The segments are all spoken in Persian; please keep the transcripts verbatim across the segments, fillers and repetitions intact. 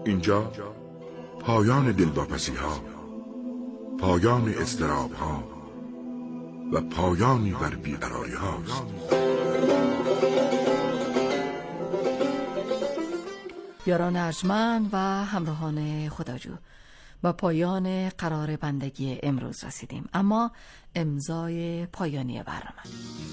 اینجا پایان دلواپسی ها، پایان اضطراب ها و پایانی بر بیقراری هاست. یاران ارجمند و همراهان خداجو، با پایان قرار بندگی امروز رسیدیم، اما امضای پایانی برنامه.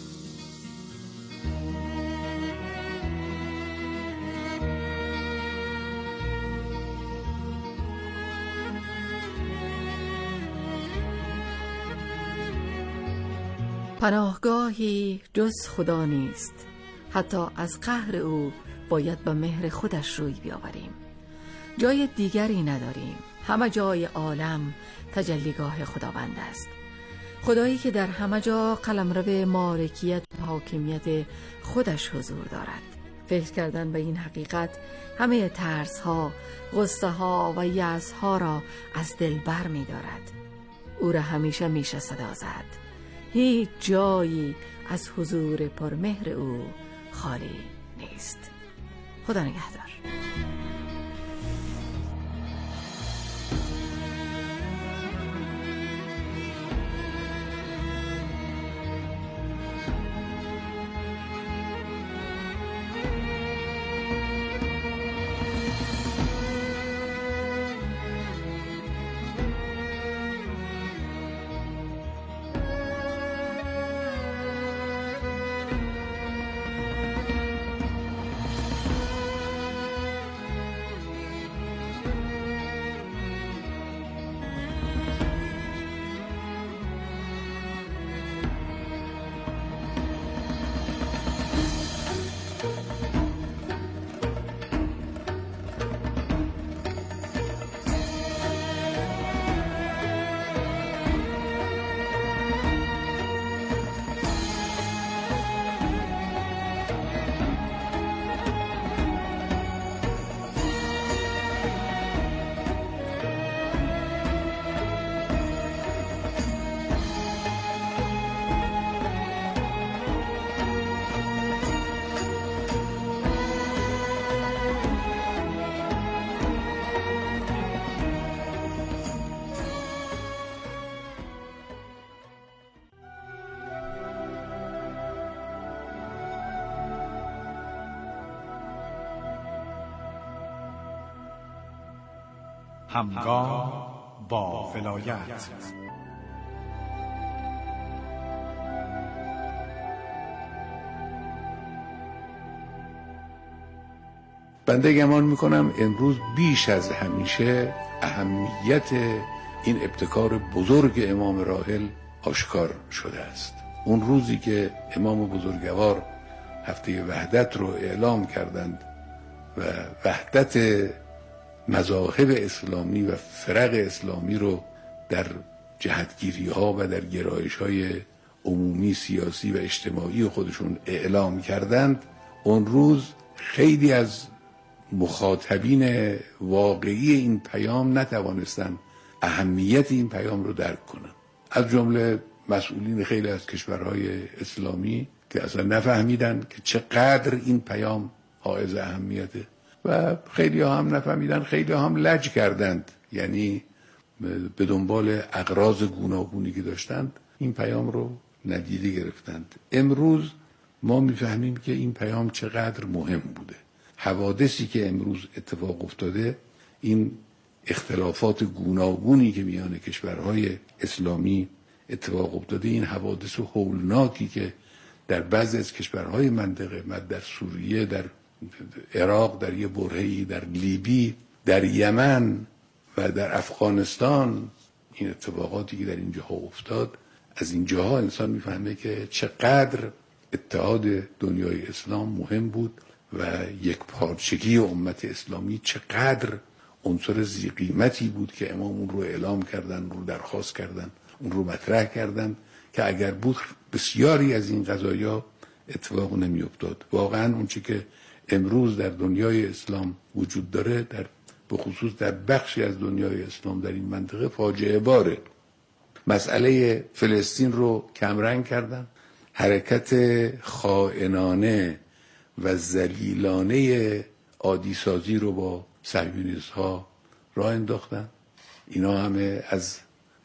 پناهگاهی جز خدا نیست، حتی از قهر او باید به مهر خودش روی بیاوریم. جای دیگری نداریم، همه جای عالم تجلیگاه خداوند است. خدایی که در همه جا قلمرو مالکیت و حاکمیت خودش حضور دارد. فکر کردن به این حقیقت همه ترس ها، غصه ها و یأس ها را از دل بر می دارد. او را همیشه میشه صدا زد. هیچ جایی از حضور پرمهر او خالی نیست. خدا نگهدار. همگام با ولایت. بنده گمان میکنم امروز بیش از همیشه اهمیت این ابتکار بزرگ امام راحل آشکار شده است. اون روزی که امام بزرگوار هفته وحدت رو اعلام کردند و وحدت مذاهب اسلامی و فرق اسلامی رو در جهتگیری ها و در گرایش های عمومی سیاسی و اجتماعی خودشون اعلام کردند، اون روز خیلی از مخاطبین واقعی این پیام نتوانستند اهمیت این پیام رو درک کنند، از جمله مسئولین خیلی از کشورهای اسلامی که اصلا نفهمیدن که چقدر این پیام حائز اهمیته و خیلی هم نفهمیدن، خیلی هم لج کردند، یعنی به دنبال اغراض گوناگونی که داشتند این پیام رو ندیده گرفتند. امروز ما میفهمیم که این پیام چقدر مهم بوده. حوادثی که امروز اتفاق افتاده، این اختلافات گوناگونی که میان کشورهای اسلامی اتفاق افتاده، این حوادث هولناکی که در بعضی از کشورهای منطقه، در سوریه، در عراق، در یه برهه‌ای، در لیبی، در یمن و در افغانستان، این اتفاقاتی که در این جاها افتاد، از این جاها انسان میفهمه که چقدر اتحاد دنیای اسلام مهم بود و یک پارچگی امت اسلامی چقدر عنصر ذی قیمتی بود که امام اون رو اعلام کردن، رو درخواست کردن، اون رو مطرح کردن که اگر بود بسیاری از این قضایا اتفاق نمی افتاد. واقعا اون چی که امروز در دنیای اسلام وجود داره، در به خصوص در بخشی از دنیای اسلام در این منطقه فاجعه باره. مسئله فلسطین رو کمرنگ کردن، حرکت خائنانه و ذلیلانه عادی سازی رو با صهیونیست ها راه انداختن. اینا همه از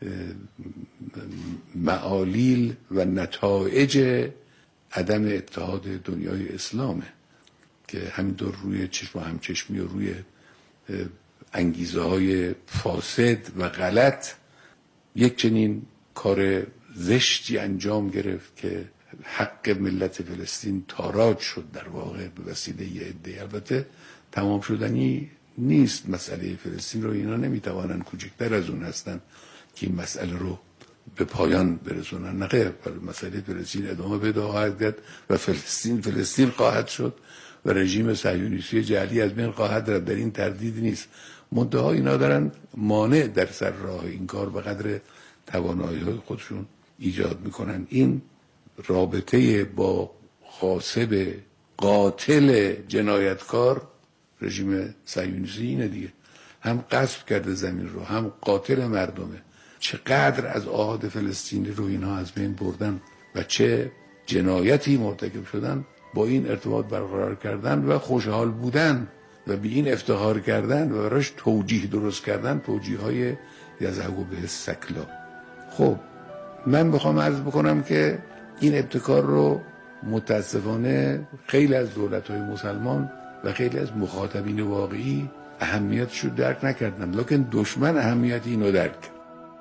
معالیل و نتایج عدم اتحاد دنیای اسلامه که همینطور روی چشم و همچشمی و روی انگیزه های فاسد و غلط یک چنین کار زشتی انجام گرفت که حق ملت فلسطین تاراج شد در واقع به وسیله یه عده. البته تمام شدنی نیست مسئله فلسطین رو، اینا نمیتوانن، کوچکتر از اون هستن که این مسئله رو به پایان برسونن. نه خیر، مسئله فلسطین ادامه پیدا خواهد کرد و فلسطین فلسطین خواهد شد و رژیم صهیونیستی جعلی از بین خواهد رفت، در این تردید نیست. منتها اینا دارن مانع در سر راه این کار به قدر توانایی‌های خودشون ایجاد میکنن. این رابطه با غاصب قاتل جنایتکار رژیم صهیونیستی اینه دیگه، هم غصب کرده زمین رو، هم قاتل مردمه. چقدر از آحاد فلسطینی رو اینا از بین بردن و چه جنایتی مرتکب شدن، با این ارتباط برقرار کردن و خوشحال بودن و به این افتخار کردن و براش توجیه درست کردن، توجیه های یذهب به سکلا. خب من بخوام عرض بکنم که این ابتکار رو متاسفانه خیلی از دولت‌های مسلمان و خیلی از مخاطبین واقعی اهمیتش رو درک نکردن، لکن دشمن اهمیت اینو درک کرد.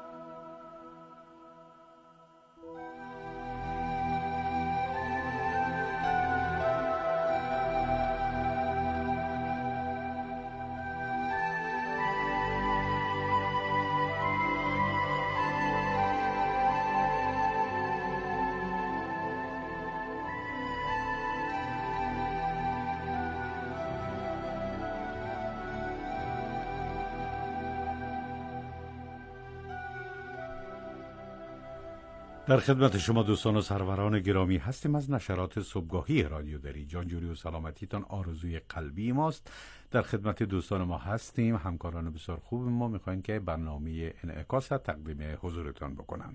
در خدمت شما دوستان و سروران گرامی هستیم. از نشرات صبحگاهی رادیو دری، جانجوری و سلامتیتان آرزوی قلبی ماست. در خدمت دوستان ما هستیم. همکاران بسیار خوب ما میخواین که برنامه انعکاس تقدیم حضورتان بکنن.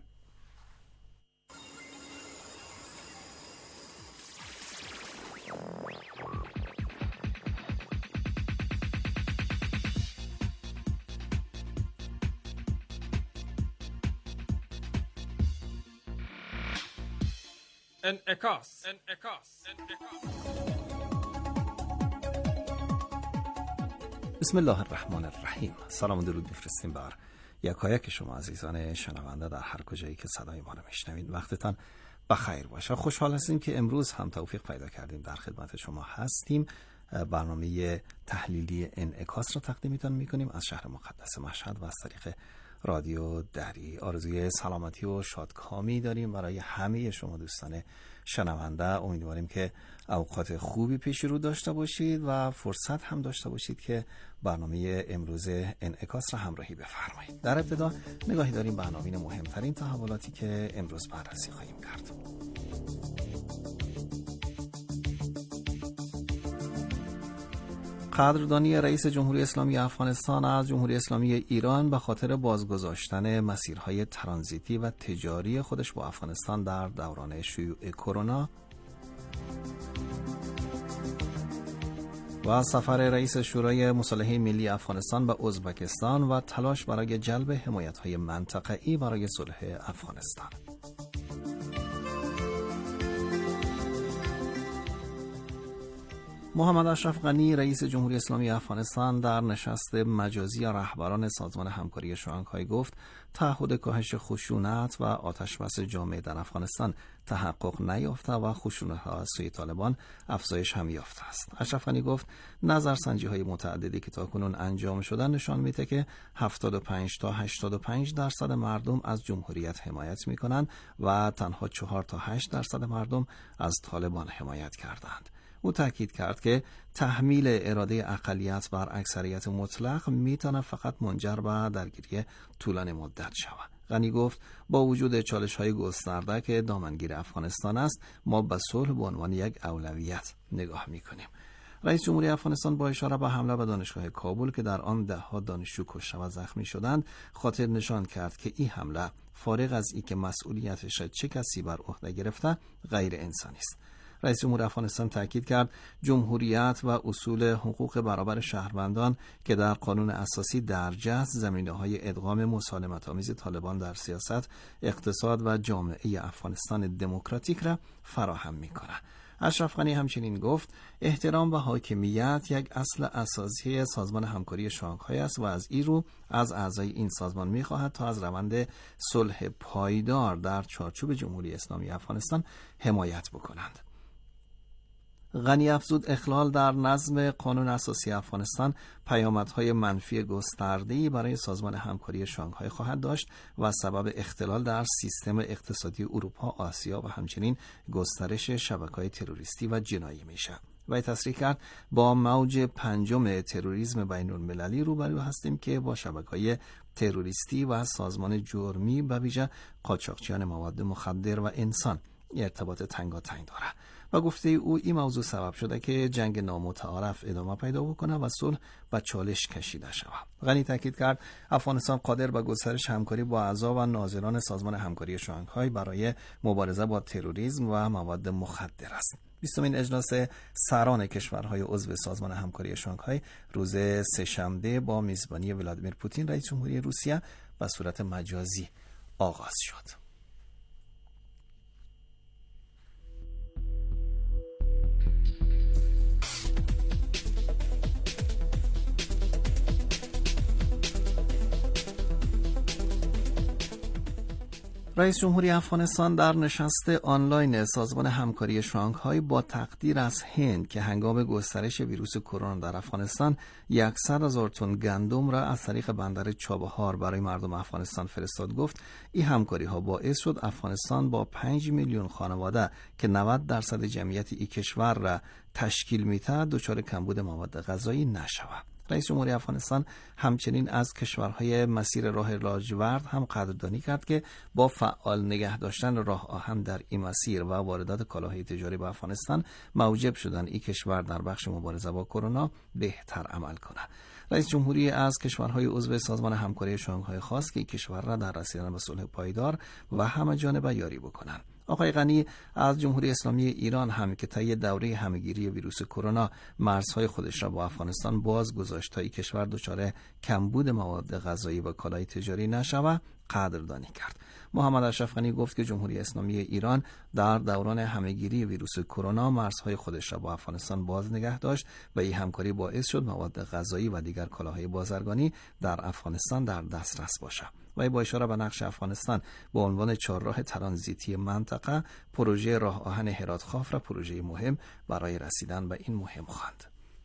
انعکاس انعکاس انعکاس بسم الله الرحمن الرحیم. سلام و درود میفرستیم بر یکایک شما عزیزان شنونده در هر کجایی که صدای ما رو میشنوید. وقتتان بخیر باشه. خوشحال هستیم که امروز هم توفیق پیدا کردیم در خدمت شما هستیم. برنامه تحلیلی انعکاس رو تقدیمتان میکنیم از شهر مقدس مشهد و از طریق رادیو دری. آرزوی سلامتی و شادکامی داریم برای همه شما دوستان شنونده. امیدواریم که اوقات خوبی پیش رو داشته باشید و فرصت هم داشته باشید که برنامه امروز انعکاس را همراهی بفرمایید. در ابتدا نگاهی داریم به عناوین مهمترین تحولاتی که امروز بررسی خواهیم کرد. قدردانی رئیس جمهوری اسلامی افغانستان از جمهوری اسلامی ایران به خاطر بازگذاشتن مسیرهای ترانزیتی و تجاری خودش با افغانستان در دوران شیوع کرونا و سفر رئیس شورای مصالحه ملی افغانستان به ازبکستان و تلاش برای جلب حمایت‌های منطقه‌ای برای صلح افغانستان. محمد اشرف غنی رئیس جمهوری اسلامی افغانستان در نشست مجازی رهبران سازمان همکاری شانگهای گفت تعهد کاهش خشونت و آتشبس جامعه در افغانستان تحقق نیافته و خشونت‌ها از سوی طالبان افزایش هم یافته است. اشرف غنی گفت نظرسنجی‌های متعددی که تاکنون انجام شده نشان میده که هفتاد و پنج تا هشتاد و پنج درصد مردم از جمهوریت حمایت میکنند و تنها چهار تا هشت درصد مردم از طالبان حمایت کردند. او تاکید کرد که تحمیل اراده اقلیت بر اکثریت مطلق میتونه فقط منجر به درگیری طولانی مدت شود. غنی گفت با وجود چالش‌های گسترده که دامنگیر افغانستان است، ما به صلح به عنوان یک اولویت نگاه میکنیم. رئیس جمهوری افغانستان با اشاره به حمله به دانشگاه کابل که در آن ده‌ها دانشجو کشته و زخمی شدند، خاطر نشان کرد که این حمله فارغ از اینکه مسئولیتش چه کسی بر عهده گرفته غیر انسانی است. رئیس جمهور افغانستان تاکید کرد جمهوریت و اصول حقوق برابر شهروندان که در قانون اساسی درج است زمینه‌های ادغام مسالمت‌آمیز طالبان در سیاست، اقتصاد و جامعه افغانستان دموکراتیک را فراهم می‌کند. اشرف غنی همچنین گفت احترام و حاکمیت یک اصل اساسی سازمان همکاری شانگهای است و از این رو از اعضای این سازمان می‌خواهد تا از روند صلح پایدار در چارچوب جمهوری اسلامی افغانستان حمایت بکنند. غنی افزود اخلال در نظم قانون اساسی افغانستان پیامدهای منفی گسترده‌ای برای سازمان همکاری شانگهای خواهد داشت و سبب اختلال در سیستم اقتصادی اروپا، آسیا و همچنین گسترش شبکه‌های تروریستی و جنایی میشه. و تصریح کرد با موج پنجم تروریسم بین‌المللی روبرو هستیم که با شبکه‌های تروریستی و سازمان جرمی به ویژه قاچاقچیان مواد مخدر و انسان ارتباط تنگاتنگ دارد. و گفته او این موضوع سبب شده که جنگ نامتعارف ادامه پیدا بکنه و صلح و چالش کشیده شود. غنی تاکید کرد افغانستان قادر به گسترش همکاری با اعضا و ناظران سازمان همکاری شانگهای برای مبارزه با تروریسم و مواد مخدر است. بیستمین اجلاس سران کشورهای عضو سازمان همکاری شانگهای روز سه‌شنبه با میزبانی ولادیمیر پوتین رئیس جمهوری روسیه به صورت مجازی آغاز شد. رئیس جمهوری افغانستان در نشست آنلاین سازمان همکاری شانگهای با تقدیر از هند که هنگام گسترش ویروس کرونا در افغانستان صد هزار تن گندم را از طریق بندر چابهار برای مردم افغانستان فرستاد گفت این همکاری ها باعث شد افغانستان با پنج میلیون خانواده که نود درصد جمعیت این کشور را تشکیل می‌دهد دچار کمبود مواد غذایی نشود. رئیس جمهوری افغانستان همچنین از کشورهای مسیر راه لاجورد هم قدردانی کرد که با فعال نگه داشتن راه آهن در این مسیر و واردات کالاهای تجاری به افغانستان موجب شدن این کشور در بخش مبارزه با کرونا بهتر عمل کند. رئیس جمهوری از کشورهای عضو سازمان همکاری شانگهای خواست که این کشور را در رسیدن به صلح پایدار و همه جانبه یاری بکنند. آقای غنی از جمهوری اسلامی ایران هم که طی دوره همهگیری ویروس کرونا مرزهای خودش را با افغانستان باز گذاشت تا این کشور دچار کمبود مواد غذایی و کالای تجاری نشود قدردانی کرد. محمد اشرف غنی گفت که جمهوری اسلامی ایران در دوران همهگیری ویروس کرونا مرزهای خودش را با افغانستان باز نگه داشت و این همکاری باعث شد مواد غذایی و دیگر کالاهای بازرگانی در افغانستان در دسترس باشد. و با اشاره به نقش افغانستان به عنوان چهارراه ترانزیتی منطقه پروژه راه آهن هرات خاف را پروژه مهم برای رسیدن به این مهم خواند.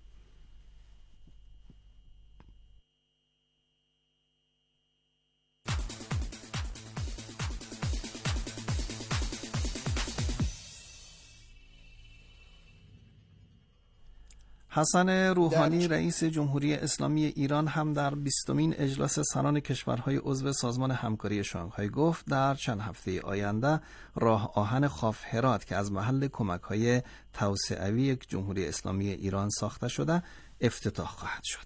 حسن روحانی رئیس جمهوری اسلامی ایران هم در بیستمین اجلاس سران کشورهای عضو سازمان همکاری شانگهای گفت در چند هفته آینده راه آهن خاف هرات که از محل کمک‌های توسعوی جمهوری اسلامی ایران ساخته شده افتتاح خواهد شد.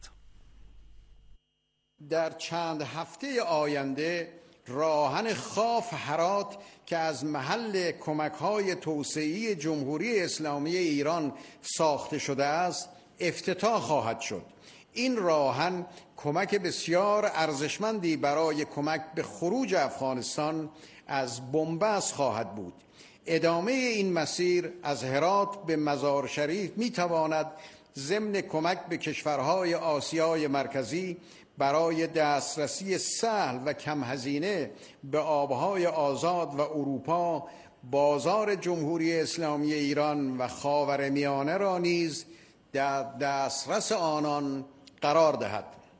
در چند هفته آینده راهن خاف هرات که از محل کمک‌های توسعه‌ای جمهوری اسلامی ایران ساخته شده است افتتاح خواهد شد. این راهن کمک بسیار ارزشمندی برای کمک به خروج افغانستان از بنبست خواهد بود. ادامه این مسیر از هرات به مزار شریف می‌تواند ضمن کمک به کشورهای آسیای مرکزی برای دسترسی سهل و کم هزینه به آبهای آزاد و اروپا، بازار جمهوری اسلامی ایران و خاورمیانه را نیز در دسترس آنان قرار دهد.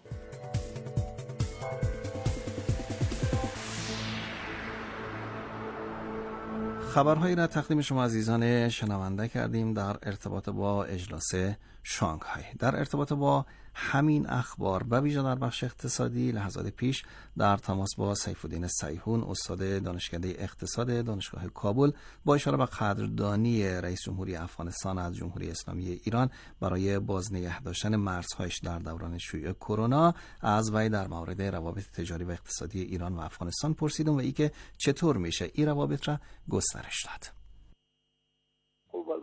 خبرهایی را تقدیم شما عزیزان شنونده کردیم در ارتباط با اجلاس شانگهای. در ارتباط با همین اخبار و ویژه در بخش اقتصادی لحظات پیش در تماس با سیف‌الدین سیحون استاد دانشکده اقتصاد دانشگاه کابل با اشاره به قدردانی رئیس جمهوری افغانستان از جمهوری اسلامی ایران برای باز نگه داشتن مرزهایش در دوران شیوع کرونا از وی در مورد روابط تجاری و اقتصادی ایران و افغانستان پرسیدم و ای که چطور میشه این روابط را گسترش داد. خب از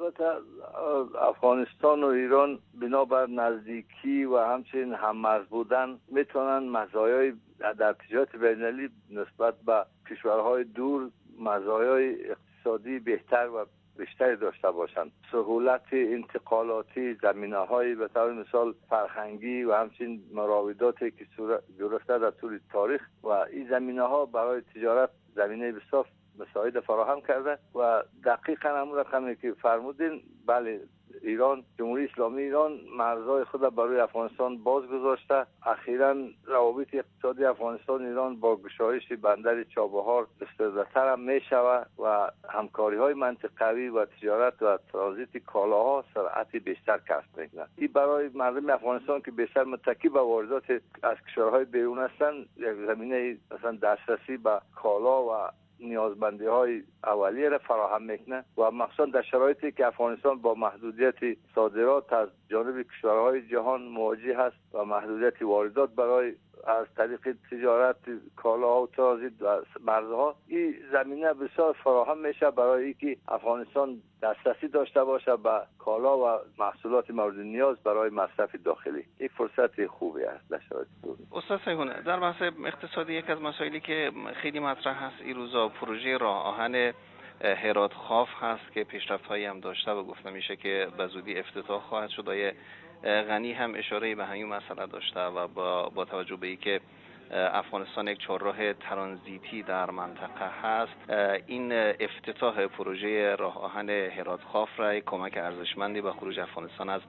البته افغانستان و ایران بنابر نزدیکی و همچنین هم‌مرز بودن میتونن مزایای در تجارت بین‌المللی نسبت به کشورهای دور مزایای اقتصادی بهتر و بیشتری داشته باشند. سهولت انتقالاتی، زمینه‌های به طور مثال فرهنگی و همچنین مراوداتی که گرفته در طول تاریخ و این زمینه‌ها برای تجارت زمینه بسیار مساعد فراهم کرده و دقیقاً همون رقمی که فرمودین، بله ایران، جمهوری اسلامی ایران مرزهای خود برای افغانستان باز گذاشته. اخیراً روابط اقتصادی افغانستان ایران با گشایش بندر چابهار استفاده‌تر هم می‌شود و همکاری‌های منطقوی و تجارت و ترانزیت کالاها سرعت بیشتر کسب می‌کند. این برای مردم افغانستان که بیشتر متکی به واردات از کشورهای بیرون هستند یک زمینه مثلا دسترسی به کالا و نیازمندی های اولیه را فراهم میکنه و مخصوصا در شرایطی که افغانستان با محدودیت صادرات از جانب کشورهای جهان مواجه است و محدودیت واردات برای از طریق تجارت کالا و ترانزیت و مرزها، این زمینه بسیار فراهم میشه برای اینکه افغانستان دسترسی داشته باشه به کالا و محصولات مورد نیاز برای مصرف داخلی. یک فرصت خوبی است در شرایط دور. استاد سیحون، در بحث اقتصادی یک از مسائلی که خیلی مطرح هست این روزا پروژه راه آهن هرات خاف هست که پیشرفت‌هایی هم داشته و گفته میشه که به زودی افتتاح خواهد شد. آقای غنی هم اشاره به همین مسئله داشته و با, با توجه به اینکه افغانستان یک چهارراه ترانزیتی در منطقه هست، این افتتاح پروژه راه آهن هرات خاف را کمک ارزشمندی به خروج افغانستان از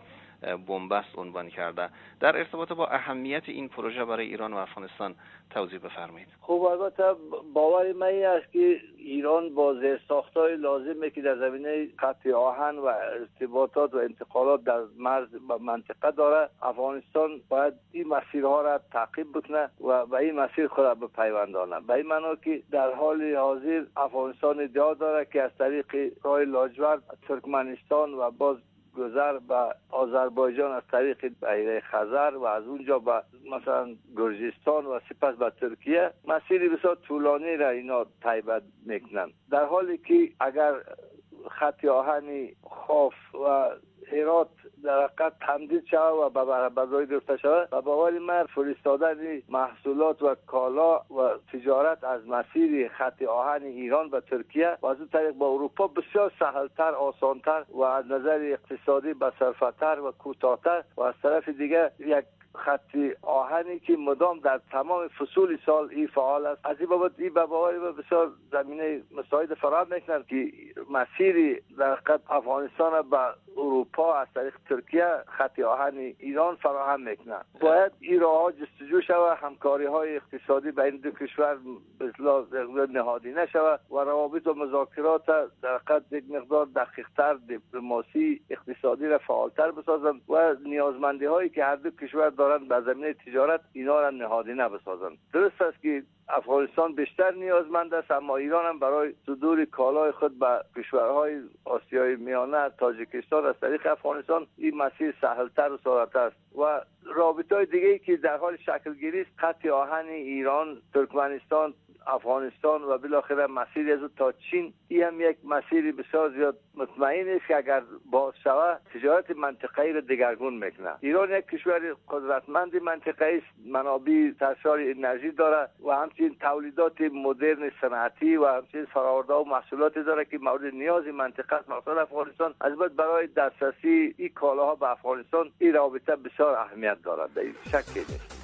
بنبست عنوان کرده. در ارتباط با اهمیت این پروژه برای ایران و افغانستان توضیح بفرمایید. خب البته باور من این است که ایران با زیرساخت‌های لازمی که در زمینه خط آهن و ارتباطات و انتقالات در مرز و منطقه داره، افغانستان باید این مسیرها را تعقیب بکنه و به این مسیر خود را بپیوندانه. به این معنی که در حال حاضر افغانستان ادعا داره که از طریق راه لاجورد ترکمنستان و باز گذر به آذربایجان از طریق بحیره خزر و از اونجا به مثلا گرجستان و سپس به ترکیه مسیری بسیار طولانی را اینا طی میکنن، در حالی که اگر خط آهنی خاف و هرات در حقیقت تمدید شود و به برابری گرفته شود و باور من فرستادن محصولات و کالا و تجارت از مسیر خط آهن ایران و ترکیه و از اون طریق با اروپا بسیار سهلتر، آسانتر و از نظر اقتصادی بصرفتر و کوتاهتر و از طرف دیگه یک خط آهنی که مدام در تمام فصول سال این فعال است. از این بابت این به باور من بسیار زمینه مساعد فراهم میکنند که مسیری در حقیقت افغانستان به اروپا از طریق ترکیه خط آهن ایران فراهم میکنند. باید این راهها جستجو شود، همکاری های اقتصادی بین دو کشور به اصطلاح نهادینه شود و روابط و مذاکرات در حقیقت یک مقدار دقیق‌تر، دیپلماسی اقتصادی را فعالتر بسازند و نیازمندی هایی که هر دو کشور دارند در زمینه تجارت اینا را نهادینه بسازند. درست است که افغانستان بیشتر نیازمند است، اما ایران هم برای صدور کالای خود به کشورهای آسیای میانه، تاجیکستان از طریق افغانستان این مسیر سهلتر و ساده‌تر است و رابطه‌های دیگه‌ای که در حال شکل گیری است، خط آهن ایران، ترکمنستان، افغانستان و بالاخره مسیر از تا چین، این هم یک مسیری بسیار زیاد مطمئن است که اگر باز شود تجارت منطقه‌ای را دگرگون میکنه. ایران یک کشور قدرتمند منطقه‌ای است، منابع سرشار انرژی داره و همچنین تولیدات مدرن صنعتی و همچنین فرآورده و محصولاتی داره که مورد نیاز منطقه است، مثلا افغانستان. البته برای دسترسی این کالاها به افغانستان این رابطه بسیار اهمیت دارد، در این شکی نیست.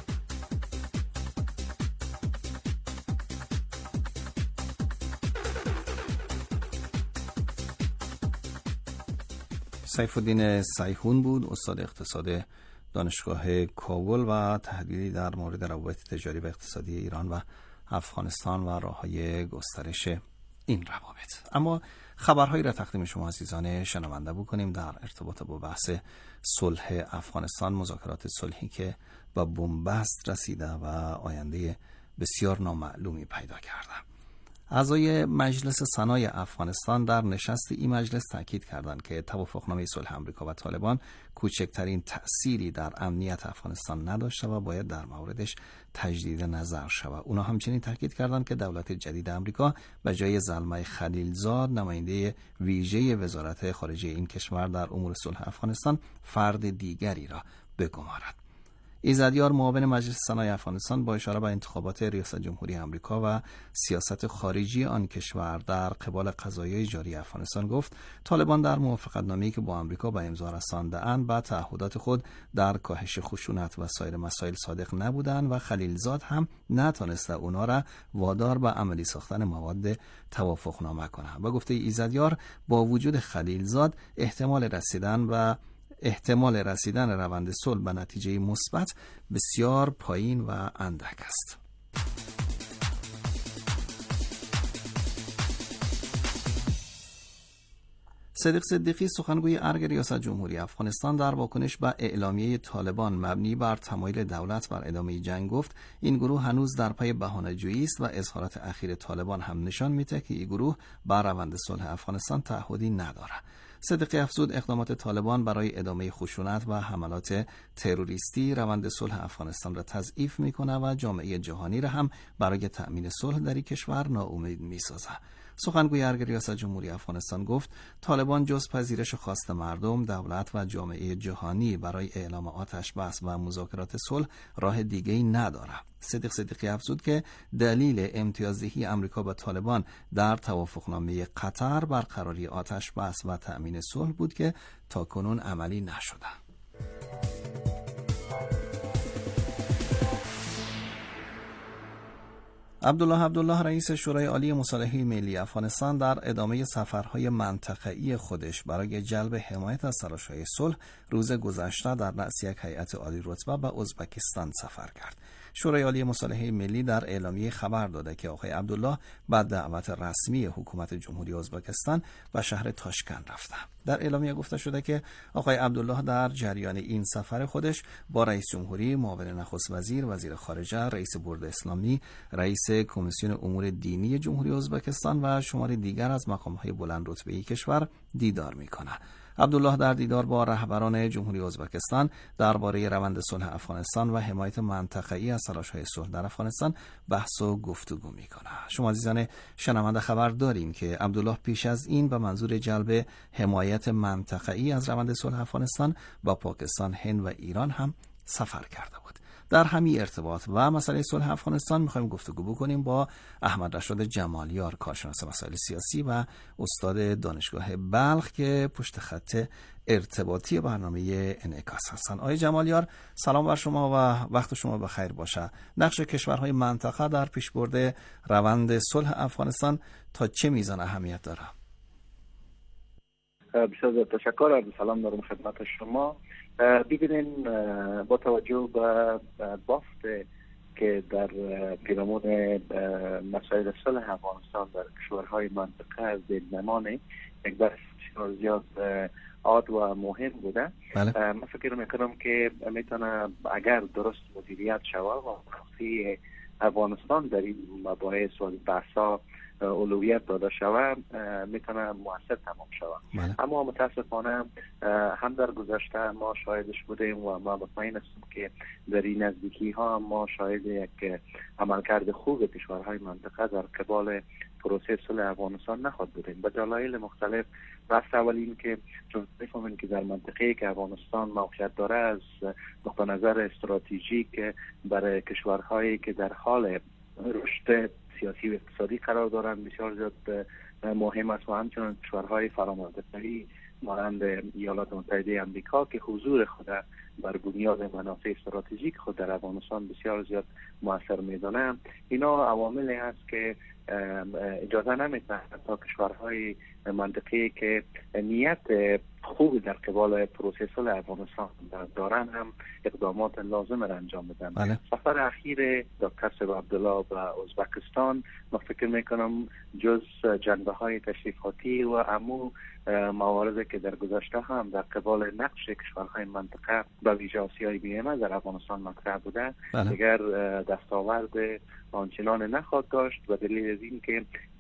سیف‌الدین سیحون بود، استاد اقتصاد دانشگاه کابل و تحلیلی در مورد روابط تجاری و اقتصادی ایران و افغانستان و راه‌های گسترش این روابط. اما خبرهایی را تقدیم شما عزیزان شنونده بکنیم در ارتباط با بحث صلح افغانستان، مذاکرات صلحی که به بنبست رسیده و آینده بسیار نامعلومی پیدا کرده. اعضای مجلس سنای افغانستان در نشست این مجلس تاکید کردند که توافقنامه صلح آمریکا و طالبان کوچکترین تأثیری در امنیت افغانستان نداشته و باید در موردش تجدید نظر شود. اونا همچنین تاکید کردند که دولت جدید آمریکا به جای زلمه خلیلزاد نماینده ویژه وزارت خارجه این کشور در امور صلح افغانستان فرد دیگری را بگمارد. ایزدیار معاون مجلس سنای افغانستان با اشاره به انتخابات ریاست جمهوری آمریکا و سیاست خارجی آن کشور در قبال قضایای جاری افغانستان گفت طالبان در موافقتنامه‌ای که با آمریکا به امضا رسانده‌اند با تعهدات خود در کاهش خشونت و سایر مسائل صادق نبودند و خلیلزاد هم نتانسته اونا را وادار به عملی ساختن مواد توافقنامه کنند. و گفته ایزدیار با وجود خلیلزاد احتمال رسیدن و احتمال رسیدن روند صلح به نتیجه مثبت بسیار پایین و اندک است. صدیق صدیقی سخنگوی ارگ ریاست جمهوری افغانستان در واکنش به اعلامیه طالبان مبنی بر تمایل دولت بر ادامه جنگ گفت این گروه هنوز در پی بهانه‌جویی است و اظهارات اخیر طالبان هم نشان می‌دهد که این گروه بر روند صلح افغانستان تعهدی ندارد. صدیقی افزود اقدامات طالبان برای ادامه خشونت و حملات تروریستی روند صلح افغانستان را تضعیف می‌کند و جامعه جهانی را هم برای تأمین صلح در این کشور ناامید می‌سازد. سخنگوی ارگ ریاست جمهوری افغانستان گفت طالبان جز پذیرش خواست مردم، دولت و جامعه جهانی برای اعلام آتش بس و مذاکرات صلح راه دیگه‌ای ندارد. صدیق صدیقی افزود که دلیل امتیازدهی آمریکا به طالبان در توافقنامه قطر برقراری آتش بس و تأمین صلح بود که تاکنون عملی نشده. عبدالله عبدالله رئیس شورای عالی مصالحه ملی افغانستان در ادامه سفرهای منطقه‌ای خودش برای جلب حمایت از تلاش‌های صلح روز گذشته در رأس یک هیئت عالی رتبه به ازبکستان سفر کرد. شورای عالی مصالحه ملی در اعلامیه خبر داده که آقای عبدالله بعد دعوت رسمی حکومت جمهوری ازبکستان به شهر تاشکند رفته. در اعلامیه گفته شده که آقای عبدالله در جریان این سفر خودش با رئیس جمهوری، معاون نخست وزیر، وزیر خارجه، رئیس بورد اسلامی، رئیس کمیسیون امور دینی جمهوری ازبکستان و شماری دیگر از مقام‌های بلند رتبه‌ای کشور دیدار می‌کند. عبدالله در دیدار با رهبران جمهوری ازبکستان درباره روند صلح افغانستان و حمایت منطقه‌ای از تلاش‌های صلح در افغانستان بحث و گفتگو می‌کند. شما عزیزان شنونده خبر داریم که عبدالله پیش از این به منظور جلب حمایت منطقه‌ای از روند صلح افغانستان با پاکستان، هند و ایران هم سفر کرده بود. در همین ارتباط و مسئله صلح افغانستان می‌خوایم گفتگو بکنیم با احمد رشاد جمالیار، کارشناس مسائل سیاسی و استاد دانشگاه بلخ که پشت خط ارتباطی برنامه انعکاس هستند. آقای جمالیار سلام بر شما و وقت شما بخیر باشه. نقش کشورهای منطقه در پیشبرد روند صلح افغانستان تا چه میزان اهمیت داره؟ بسیار تشکر. عرض سلام دارم خدمت شما. ببینین با توجه به بافت که در پیرامون مسائل صلح افغانستان در کشورهای منطقه از نمان یک بحث بسیار زیاد عاد و مهم بوده. بله. من فکر میکنم که میتونه اگر درست مدیریت شود و شخصی افغانستان در این مباحث و بحثا اولویت داده شود میتونه موثر تمام شود. بله. اما متاسفانه هم در گذشته ما شاهدش بودیم و ما مطمئن هستیم که در این نزدیکی ها ما شاهد یک عملکرد خوب کشورهای منطقه در قبال پروسه صلح افغانستان نخواهد بودیم به دلایل مختلف. بحث اول این که چون میفهمیم که در منطقه که افغانستان موقعیت داره از نقطه نظر استراتژیک برای کشورهایی که در حال رشد سیاسی و اقتصادی قرار دارند بسیار زیاد مهم است و همچنین کشورهای فرامانطقه‌ای مانند ایالات متحده آمریکا که حضور خود بر بنیاد منافع استراتژیک خود در افغانستان بسیار زیاد موثر می‌دانه. اینا عواملی هست که اجازه نمی‌دهند تا کشورهای منطقه‌ای که نیت خوب در قبال پروسه صلح افغانستان دارن هم اقدامات لازم را انجام بدن. بله. سفر اخیر دکتر صاحب عبدالله به ازبکستان من فکر میکنم جز جنبه های تشریفاتی و امو مواردی که در گذشته هم در قبال نقش کشورهای منطقه به ویژه آسیای بیمه در افغانستان مطرح بوده. بله. دیگر دستاورد آنچنان نخواهد داشت و دلیل از این که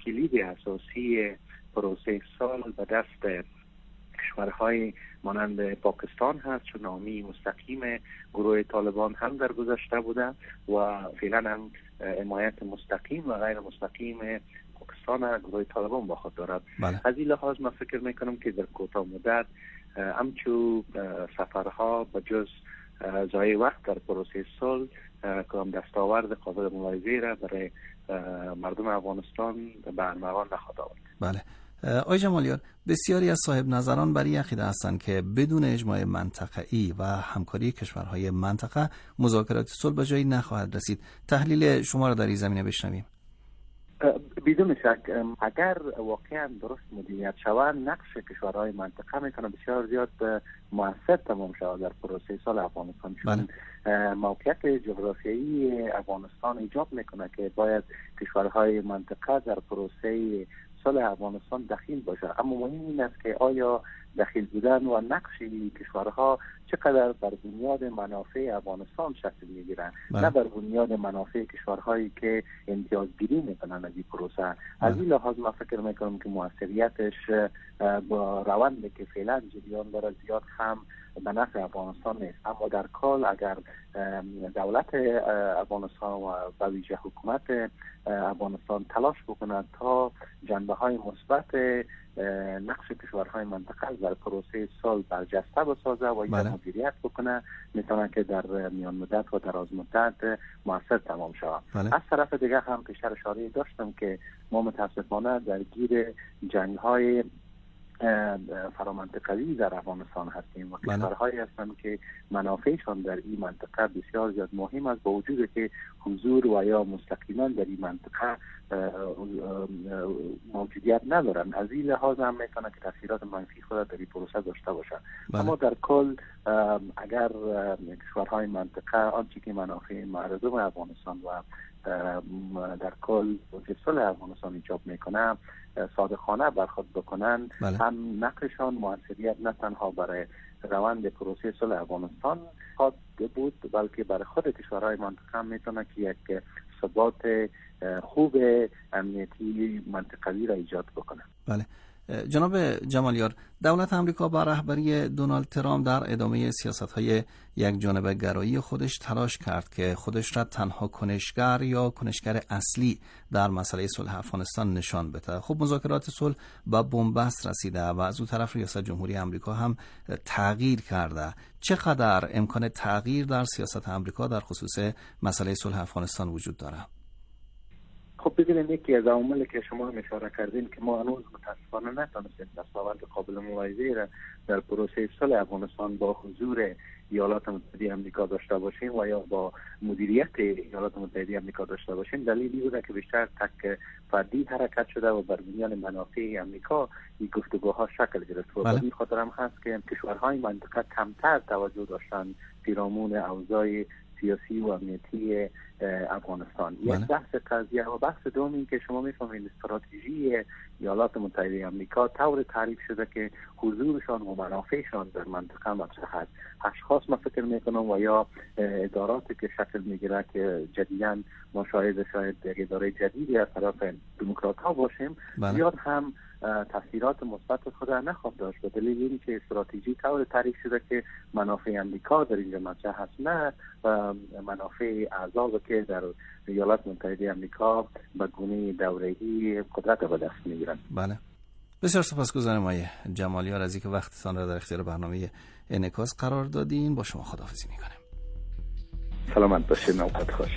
کلید اساسی پروسه صلح به دست کشورهای مانند پاکستان هست، چون نامی مستقیم گروه طالبان هم در گذشته بوده و فعلا هم حمایت مستقیم و غیر مستقیم پاکستان گروه طالبان با خود دارد. بله. از این لحاظ من فکر میکنم که در کوتاه مدت همچو سفرها به جز ضایع وقت در پروسه صلح کدام دستاورد قابل ملاحظه‌ای را برای مردم افغانستان به ارمغان نخواهد آورد. بله. آقای جمالیار، بسیاری از صاحب نظران بر این عقیده هستند که بدون اجماع منطقه‌ای و همکاری کشورهای منطقه مذاکرات صلح به جایی نخواهد رسید. تحلیل شما را در این زمینه بشنویم. بدون شک اگر واقعا درست مدیریت شود، نقش کشورهای منطقه میتونه بسیار زیاد موثر تمام شود در پروسه صلح افغانستان. چون موقعیت جغرافیایی افغانستان ایجاب میکنه که باید کشورهای منطقه در پروسه صلح افغانستان دخیل باشه. اما مهم این است که آیا دخیل بودن و نقش کشورها چقدر بر بنیاد منافع افغانستان شکل میگیرن، نه بر بنیاد منافع کشورهایی که امتیازگیری میکنن از این پروسه. از این لحاظ من فکر میکنم که موثریتش با روندی که فعلا جریان داره زیاد هم به نفع افغانستان نیست. اما در کل اگر دولت افغانستان و به ویژه حکومت افغانستان تلاش بکنند تا جنبه های مثبت نقش کشورهای منطقه در پروسه صلح برجسته بسازه و این مدیریت بکنه، میتونه که در میان مدت و دراز مدت موثر تمام شود. از طرف دیگه هم پیشتر اشاره داشتم که ما متاسفانه درگیر جنگ های فرامنطقوی در افغانستان هستیم و کشورهایی هستند که منافعشان در این منطقه بسیار زیاد مهم است، با وجود که حضور و یا مستقیما در این منطقه موجودیت ندارن. از این لحاظ هم میتونه که تاثیرات منفی خود در این پروسه داشته باشند. اما در کل اگر کشورهای منطقه آنچه که منافع مردم افغانستان و در کل صلح افغانستان ایجاب میکنه صادقانه برخورد بکنن، هم نقششان موثریت نه تنها برای روند پروسه صلح افغانستان خواهد بود، بلکه برای خود کشورهای منطقه هم میتونه که یک ثبات خوب امنیتی منطقوی را ایجاد بکنه. بله. جناب جمالیار، دولت آمریکا با رهبری دونالد ترامپ در ادامه سیاست‌های یک جانبه گرایی خودش تلاش کرد که خودش را تنها کنشگر یا کنشگر اصلی در مسئله صلح افغانستان نشان بده. خب مذاکرات صلح به بنبست رسیده و از اون طرف ریاست جمهوری آمریکا هم تغییر کرده. چقدر امکان تغییر در سیاست آمریکا در خصوص مسئله صلح افغانستان وجود داره؟ خب ببینید، یکی از عواملی که شما هم اشاره کردین که ما هنوز متاسفانه نتونستیم دستاورد قابل ملاحظه‌ای را در پروسه صلح افغانستان با حضور ایالات متحده آمریکا داشته باشیم و یا با مدیریت ایالات متحده آمریکا داشته باشیم. دلیلی بوده که بیشتر تک فردی حرکت شده و بر بنیاد منافع آمریکا این گفتگوها شکل گرفت و به این خاطر هم هست که کشورهای منطقه کمتر توجه داشتن پیرامون اوضاع سیاسی و امنیتی افغانستان. یک بحث قضیه و بحث دومی که شما میفهمید استراتژی ایالات متحده آمریکا طور تعریف شده که حضورشان و منافعشان در منطقه مطرح است. اشخاص ما فکر میکنم و یا اداراتی که شکل میگیره که جدیداً ما شاید شاید اداره جدیدی از طرف دموکرات ها باشیم، زیاد هم تاثیرات مثبت خود را نخواهد داشت، به دلیل اینکه استراتژی طور تعریف شده که منافع آمریکا در اینجا مطرح است، نه منافع اعضا که در ایالات متحده آمریکا به گونه دوره‌ای قدرت به دست میگیرند. بله. بسیار سپاسگزارم آقای جمالیار از اینکه وقتتان را در اختیار برنامه انعکاس قرار دادین. با شما خداحافظی میکنم. سلامت باشید. نوبت خوش.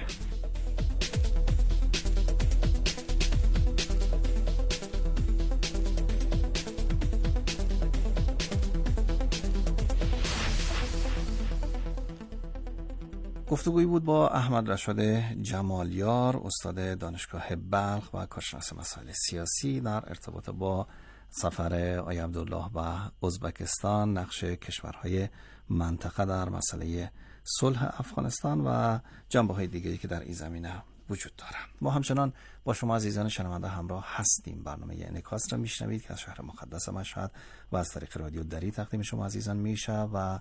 گفتگویی بود با احمد رشاد جمالیار، استاد دانشگاه بلخ و کارشناس مسائل سیاسی، در ارتباط با سفر آقای عبدالله و ازبکستان، نقش کشورهای منطقه در مسئله صلح افغانستان و جنبه‌های دیگری که در این زمینه وجود دارند. ما همچنان با شما عزیزان شنونده همراه هستیم. برنامه انعکاس را میشنوید که از شهر مقدس مشهد و از طریق رادیو دری تقدیم شما عزیزان میشه و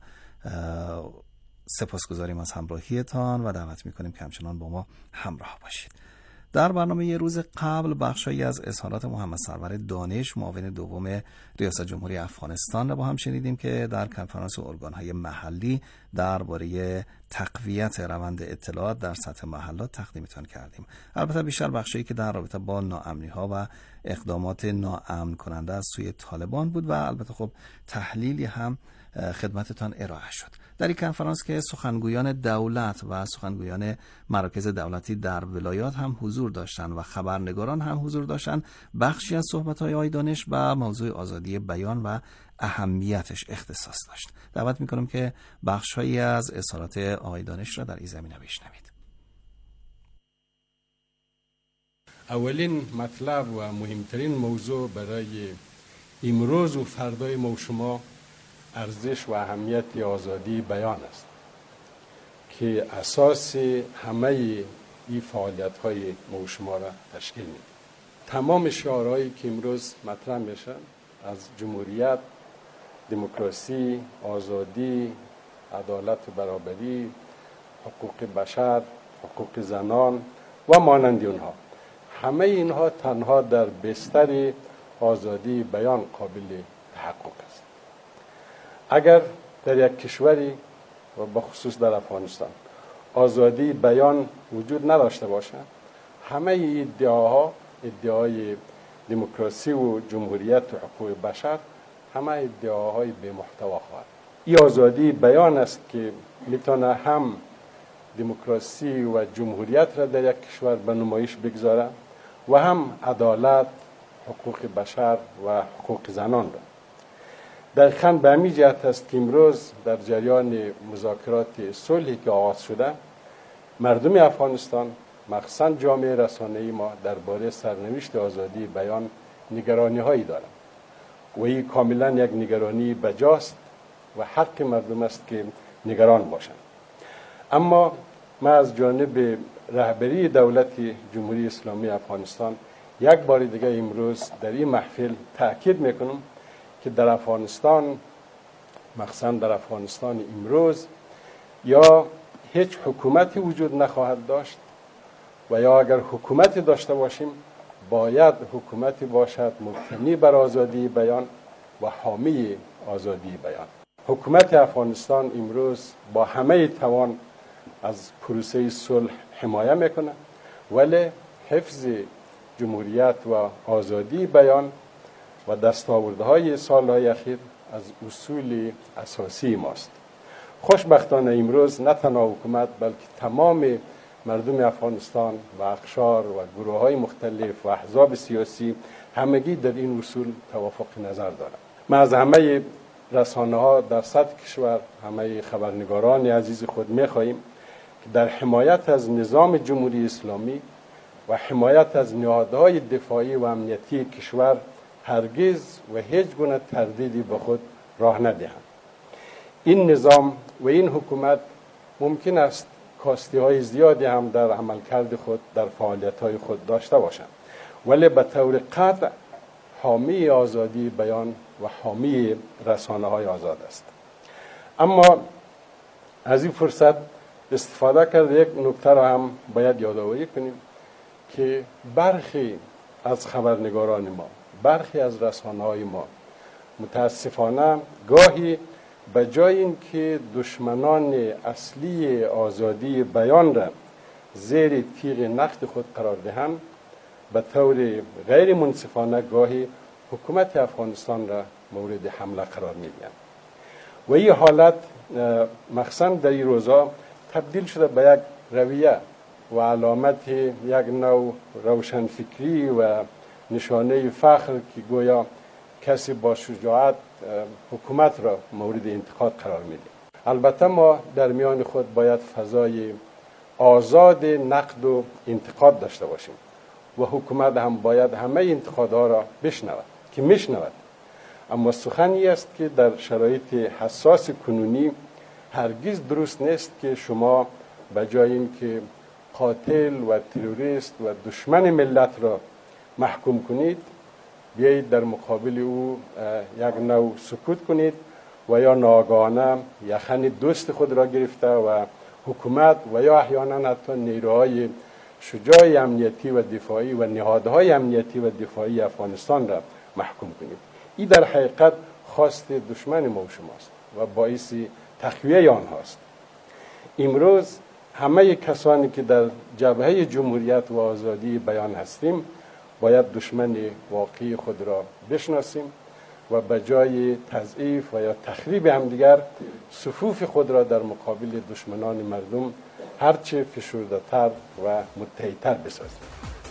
سپاسگزاریم از همراهیتان و دعوت میکنیم که همچنان با ما همراه باشید. در برنامه یه روز قبل بخشی از اظهارات محمد سرور دانش معاون دوم ریاست جمهوری افغانستان را با هم شنیدیم که در کنفرانس ارگان‌های محلی درباره تقویت روند اطلاعات در سطح محلات تقدیمتان کردیم. البته بیشتر بخشی که در رابطه با ناامنی‌ها و اقدامات ناامن کننده از سوی طالبان بود و البته خب تحلیلی هم خدمتتان ارائه شد. در این کنفرانس که سخنگویان دولت و سخنگویان مراکز دولتی در ولایات هم حضور داشتند و خبرنگاران هم حضور داشتند، بخشی از صحبت‌های آقای دانش به موضوع آزادی بیان و اهمیتش اختصاص داشت. دعوت می‌کنم که بخش‌هایی از اظهارات آقای دانش را در این زمینه بشنوید. اولین مطلب و مهمترین موضوع برای امروز و فردای ما و شما ارزش و اهمیت آزادی بیان است که اساس همه این فعالیت‌های ما و شما را تشکیل میده. تمام شعارهایی که امروز مطرح میشن از جمهوریت، دموکراسی، آزادی، عدالت و برابری، حقوق بشر، حقوق زنان و مانند اونها، همه اینها تنها در بستر آزادی بیان قابل تحقق است. اگر در یک کشوری و بخصوص در افغانستان آزادی بیان وجود نداشته باشد، همه ادعاها، ادعای دموکراسی و جمهوریت و حقوق بشر، همه ادعاهای بی محتوا خواهد. این آزادی بیان است که میتونه هم دموکراسی و جمهوریت را در یک کشور به نمایش بگذاره و هم عدالت، حقوق بشر و حقوق زنان را. دقیقاً به همین جهت است که امروز در جریان مذاکرات صلحی که آغاز شده، مردم افغانستان، مخصوصاً جامعه رسانه‌ای ما درباره سرنوشت آزادی بیان نگرانی هایی دارند و این کاملاً یک نگرانی بجاست و حق مردم است که نگران باشند. اما ما از جانب رهبری دولت جمهوری اسلامی افغانستان یک بار دیگه امروز در این محفل تأکید میکنم که در افغانستان، مخصوصا در افغانستان امروز، یا هیچ حکومتی وجود نخواهد داشت و یا اگر حکومتی داشته باشیم باید حکومتی باشد مبتنی بر آزادی بیان و حامی آزادی بیان. حکومت افغانستان امروز با همه توان از پروسه صلح حمایت میکنه، ولی حفظ جمهوریت و آزادی بیان و دستاوردهای سالهای اخیر از اصول اساسی ماست. خوشبختانه امروز نه تنها حکومت بلکه تمام مردم افغانستان و اقشار و گروه‌های مختلف و احزاب سیاسی همگی در این اصول توافق نظر دارند. ما از همه رسانه‌ها در سطح کشور، همه خبرنگاران عزیز خود می‌خواهیم که در حمایت از نظام جمهوری اسلامی و حمایت از نهادهای دفاعی و امنیتی کشور هرگز و هیچ گونه تردیدی به خود راه ندهند. این نظام و این حکومت ممکن است کاستی‌های زیادی هم در عملکرد خود، در فعالیت‌های خود داشته باشند، ولی به طور قطع حامی آزادی بیان و حامی رسانه‌های آزاد است. اما از این فرصت استفاده کرد یک نکته را هم باید یادآوری کنیم که برخی از خبرنگاران ما، برخی از رسانه‌های ما متاسفانه گاهی به جای اینکه دشمنان اصلی آزادی بیان را زیر تیغ نقد خود قرار دهند، به طور غیر منصفانه گاهی حکومت افغانستان را مورد حمله قرار می‌دهند و این حالت مخصوصاً در این روزا تبدیل شده به یک رویه و علامت یک نوع روشنفکری و نشانه فخر که گویا کسی با شجاعت حکومت را مورد انتقاد قرار میده. البته ما در میان خود باید فضای آزاد نقد و انتقاد داشته باشیم و حکومت هم باید همه انتقادها را بشنود که میشنود. اما سخنی است که در شرایط حساس کنونی هرگز درست نیست که شما به جای اینکه قاتل و تروریست و دشمن ملت را محکوم کنید، بیایید در مقابل او یک نوع سکوت کنید و یا ناگهانه یخن دوست خود را گرفته و حکومت و یا احیانا حتی نیروهای شجاع امنیتی و دفاعی و نهادهای امنیتی و دفاعی افغانستان را محکوم کنیم. این در حقیقت خواست دشمن ما و شماست و باعث تقویه آنهاست. امروز همه کسانی که در جبهه جمهوریت و آزادی بیان هستیم باید دشمن واقعی خود را بشناسیم و به جای تضعیف و یا تخریب همدیگر صفوف خود را در مقابل دشمنان مردم هرچه فشرده‌تر و متحدتر بسازیم.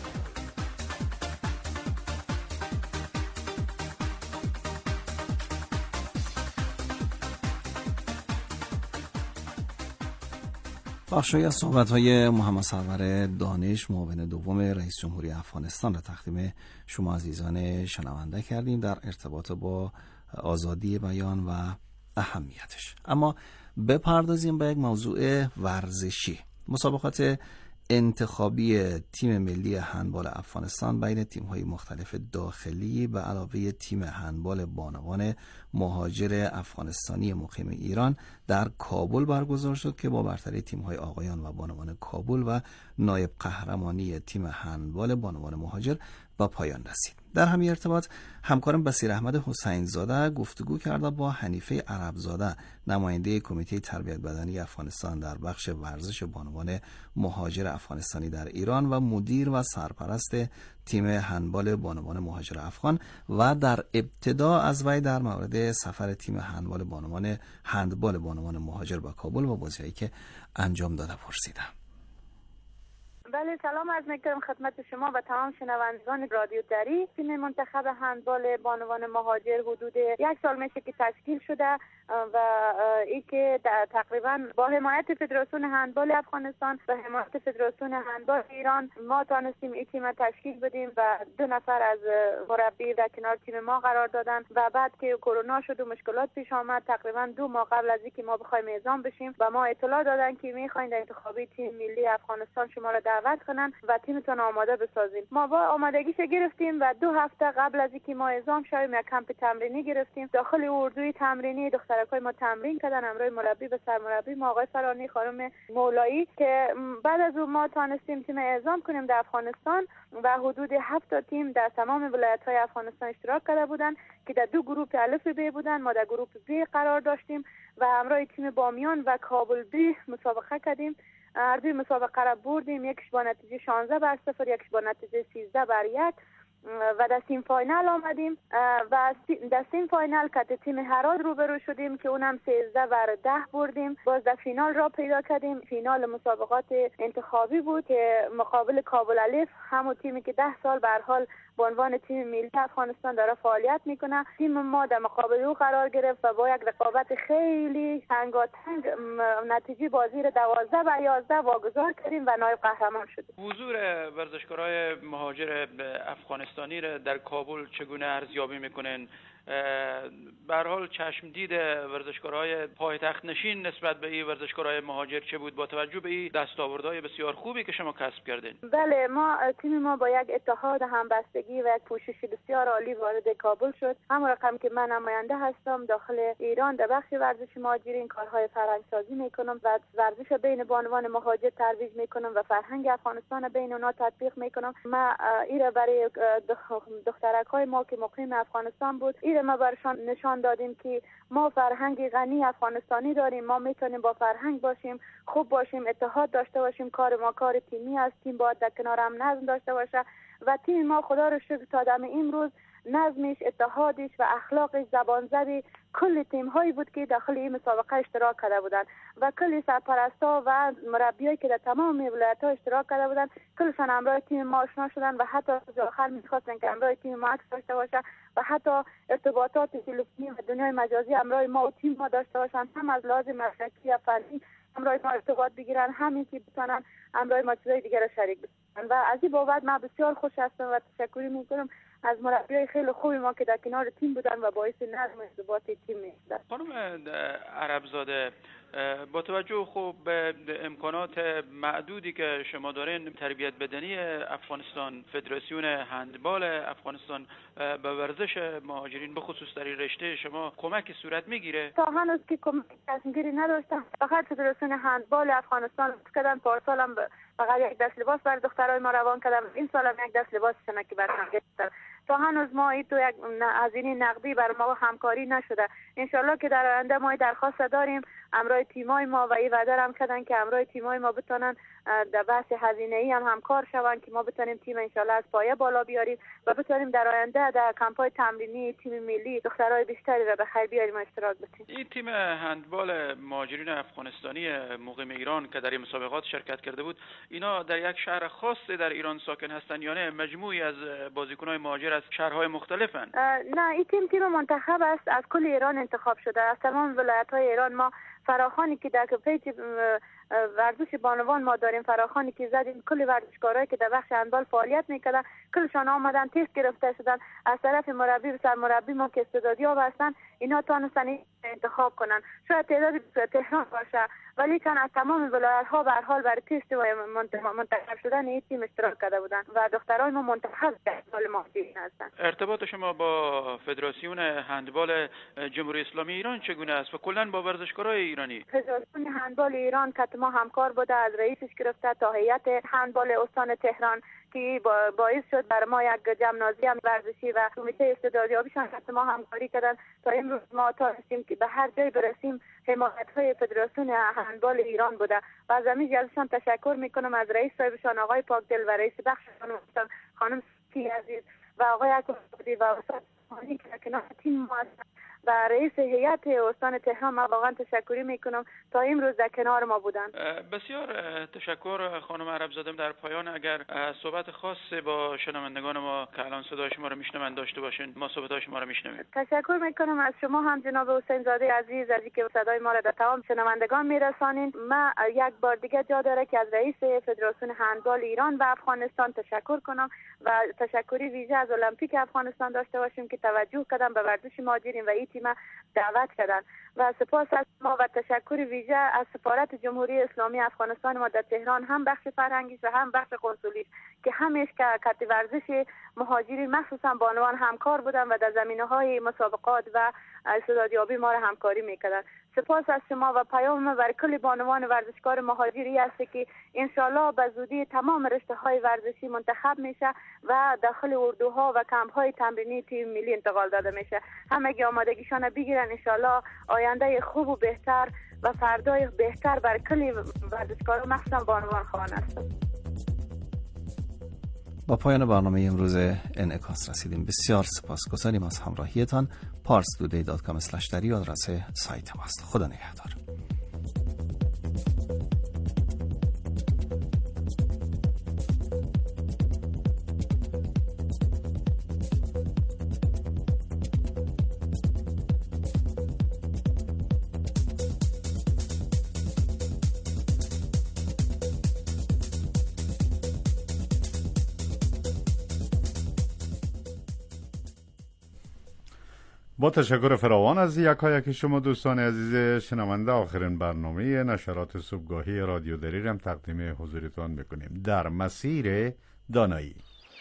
بخشی از صحبت‌های محمد سرور دانش، معاون دوم رئیس جمهوری افغانستان را تقدیم شما عزیزان شنونده کردیم در ارتباط با آزادی بیان و اهمیتش. اما بپردازیم به یک موضوع ورزشی. مسابقات انتخابی تیم ملی هندبال افغانستان بین تیم‌های مختلف داخلی به علاوه تیم هندبال بانوان مهاجر افغانستانی مقیم ایران در کابل برگزار شد که با برتری تیم‌های آقایان و بانوان کابل و نایب قهرمانی تیم هندبال بانوان مهاجر به پایان رسید. در همین ارتباط همکارم بصیر احمد حسین زاده گفتگو کرده با حنیفه عرب زاده، نماینده کمیته تربیت بدنی افغانستان در بخش ورزش بانوان مهاجر افغانستانی در ایران و مدیر و سرپرست تیم هندبال بانوان مهاجر افغان، و در ابتدا از وی در مورد سفر تیم هندبال بانوان هندبال بانوان مهاجر به کابل و بازی‌هایی که انجام داده پرسیدم. بله، سلام عرض می‌کنم خدمت شما و تمام شنوندگان رادیو دری. تیم منتخب هندبال بانوان مهاجر حدود یک سال میشه که تشکیل شده و ای که تقریبا با حمایت فدراسیون هندبال افغانستان و حمایت فدراسیون هندبال ایران ما تونستیم این تیم تشکیل بدیم و دو نفر از مربی در کنار تیم ما قرار دادن و بعد که کرونا شد و مشکلات پیش آمد تقریبا دو ماه قبل از اینکه ما بخوایم اعزام بشیم و ما اطلاع دادن که میخواین در انتخابی تیم ملی افغانستان شما را دعوت کنن و تیمتون آماده بسازین. ما با آمادگیش گرفتیم و دو هفته قبل از اینکه ما اعزام شویم یک کمپ تمرینی گرفتیم. داخل اردوی تمرینی دخترکای ما تمرین کردن همراه مربی و سرمربی ما آقای فرانی، خانم مولایی، که بعد از اون ما تونستیم تیم اعزام کنیم در افغانستان و حدود هفت تا تیم در تمام ولایت‌های افغانستان اشتراک کرده بودن که در دو گروه الف ب بودن. ما در گروه ب قرار داشتیم و همراه تیم بامیان و کابل ب مسابقه کردیم. هر دوی مسابقه را بردیم، یکیش با نتیجه شانزده بر صفر، یکیش با نتیجه سیزده بر یک و در سیم فاینال آمدیم و در سیم فاینال که تیم هرات روبرو شدیم که اونم سیزده بر ده بردیم. باز در فینال را پیدا کردیم. فینال مسابقات انتخابی بود که مقابل کابل الف، همون تیمی که ده سال به هر حال به عنوان تیم ملی افغانستان داره فعالیت میکنه، تیم ما در مقابل او قرار گرفت و با یک رقابت خیلی تنگاتنگ نتیجه بازی را دوازده بر یازده واگذار کردیم و نایب قهرمان شدیم. حضور ورزشکارای مهاجر افغانستانی را در کابل چگونه ارزیابی میکنین؟ به هر حال چشم دید ورزشکارهای پایتخت نشین نسبت به این ورزشکارهای مهاجر چه بود با توجه به این دستاوردهای بسیار خوبی که شما کسب کردین؟ بله، ما تیم ما با یک اتحاد همبستگی و یک پوشش بسیار عالی وارد کابل شد. همون رقم که من نماینده هستم داخل ایران در بخش ورزش مهاجرین کارهای فرهنگ سازی میکنم و ورزش بین بانوان مهاجر ترویج میکنم و فرهنگ افغانستان بین اونها تطبیق میکنم. ما ایره برای دخترک‌های ما که مقیم افغانستان بود ایره ما برشان نشان دادیم که ما فرهنگ غنی افغانستانی داریم، ما میتونیم با فرهنگ باشیم، خوب باشیم، اتحاد داشته باشیم. کار ما کار تیمی است، تیم باید در کنار هم نظم داشته باشه و تیم ما خدا رو شکر تا دم امروز نظمش، اتحادش و اخلاقش، زبانزدی کل تیم هایی بود که داخل این مسابقه اشتراک کرده بودند و کل سرپرستا و مربیایی که در تمام ولایت‌ها اشتراک کرده بودند کلشان همراه تیم ما آشنا شدن و حتی از آخر می‌خواستن که همراه تیم ما عکس داشته باشه و حتی ارتباطات تلفنی و دنیای مجازی همراه ما و تیم ما داشته باشن، هم از لحاظ مسلکی و فنی همراه ما ارتباط بگیرن، همین که بتونن همراه ما چیزای دیگر را شریک بشن. و از این بابت من بسیار خوش هستم و تشکر می‌کنم از مربیای خیلی خوبی ما که در کنار تیم بودن و باعث نظم و انضباط تیم میشدن. خانم عرب زاده، با توجه خوب به امکانات معدودی که شما دارین، تربیت بدنی افغانستان، فدراسیون هندبال افغانستان به ورزش مهاجرین به خصوص در این رشته شما کمک صورت میگیره؟ تا هنوز که کمک تصمیم‌گیری نداشتم، فقط فدراسیون هندبال افغانستان کردن. پارسال هم فقط یک دست لباس برای دخترای ما روان کردم. این سال هم یک دست لباس سنکی برام گرفتم. تا هنوز ما این تو یک هزینه نقدی بر ما همکاری نشده. انشالله که در آینده ما درخواست داریم امرای تیمای ما و این وعده هم کردن که امرای تیمای ما بتونن در بحث هزینه ای هم همکار شوند که ما بتونیم تیم انشالله از پایه بالا بیاریم و بتونیم در آینده در کمپای تمرینی تیم ملی دخترای بیشتری را به خیر بیاریم و اشتراک بدیم. این تیم هندبال مهاجرین افغانستانی مقیم ایران که در این مسابقات شرکت کرده بود، اینا در یک شهر خاص در ایران ساکن هستند یا نه مجموعی از بازیکنان مهاجر از شهرهای مختلفند؟ نه، این تیم تیم منتخب است، از کل ایران انتخاب شده. از تمام ولایت‌های ایران ما فراخوانی که در پیج ورزش بانوان ما داریم، فراخوانی که زدیم، کل ورزشکارایی که در بخش هندبال فعالیت میکردن کلشان آمدن تست گرفته شدن از طرف مربی و سرمربی ما که استعدادیاب هستن، اینا تونستن انتخاب کنن. شاید تعدادی تهران باشه ولی چون از تمام ولایت‌ها به هر حال برای تست و منتخب شدن این تیم اشتراک کرده بودن و دخترای ما منتخب هندبال مهاجرین هستند. ارتباط شما با فدراسیون هندبال جمهوری اسلامی ایران چگونه است و کلا با ورزشکارای ایرانی؟ فدراسیون هندبال ایران که ما همکار بوده، از رئیسش گرفته تا هیئت هندبال استان تهران که باعث شد بر ما یک جمنازیم ورزشی و کمیته استعدادیابیشان که ما همکاری کردن تا امروز ما تونستیم که به هر جای برسیم. حمایت‌های فدراسیون هندبال ایران بوده و از همین جلسه‌شان تشکر میکنم از رئیس صاحبشان آقای پاکدل و رئیس بخششان خانم سی عزیز و آقای اکبری و استاد خانی که کنار تیم ما هستند و رئیس هیئت استان تهران. ما واقعا تشکری میکنم تا امروز در کنار ما بودن. بسیار تشکر خانم عربزاده. در پایان اگر صحبت خاص با شنوندگان ما که الان صدای شما رو میشنوند داشته باشین، ما صحبت شما رو میشنویم. تشکر میکنم از شما هم جناب حسین زاده عزیز از اینکه صدای ما را در تمام شنوندگان میرسانید. ما یک بار دیگه جا داره که از رئیس فدراسیون هندبال ایران و افغانستان تشکر کنم و تشکری ویژه از المپیک افغانستان داشته باشیم که توجه کردن به ورزش مهاجرین و این تیم دعوت کردن و سپاس از ما و تشکر ویژه از سفارت جمهوری اسلامی افغانستان ما در تهران، هم بخش فرهنگیش و هم بخش کنسولیش که همیشه که کت ورزش مهاجرین مخصوصا بانوان همکار بودن و در زمینه‌های مسابقات و استعدادیابی ما را همکاری میکردن. سپاس از شما و پیام برای کل بانوان ورزشکار مهاجری است که انشالله به زودی تمام رشته‌های ورزشی منتخب میشه و داخل اردوها و کمپ‌های تمرینی تیم ملی انتقال داده میشه. همگی آمادگیشان بگیرن، انشالله آینده خوب و بهتر و فردای بهتر برای کل ورزشکاران مخصوصا بانوان خواهند است. با پایان برنامه امروز انعکاس رسیدیم. بسیار سپاسگزاریم از همراهیتان. پارس دودی دات کام اسلش دری آدرس سایت ماست. خدا نگهدار. با تشکر فراوان از یکایک شما دوستان عزیز شنونده، آخرین برنامه نشرات صبحگاهی رادیو دری هم تقدیم حضورتان میکنیم. در مسیر دانایی.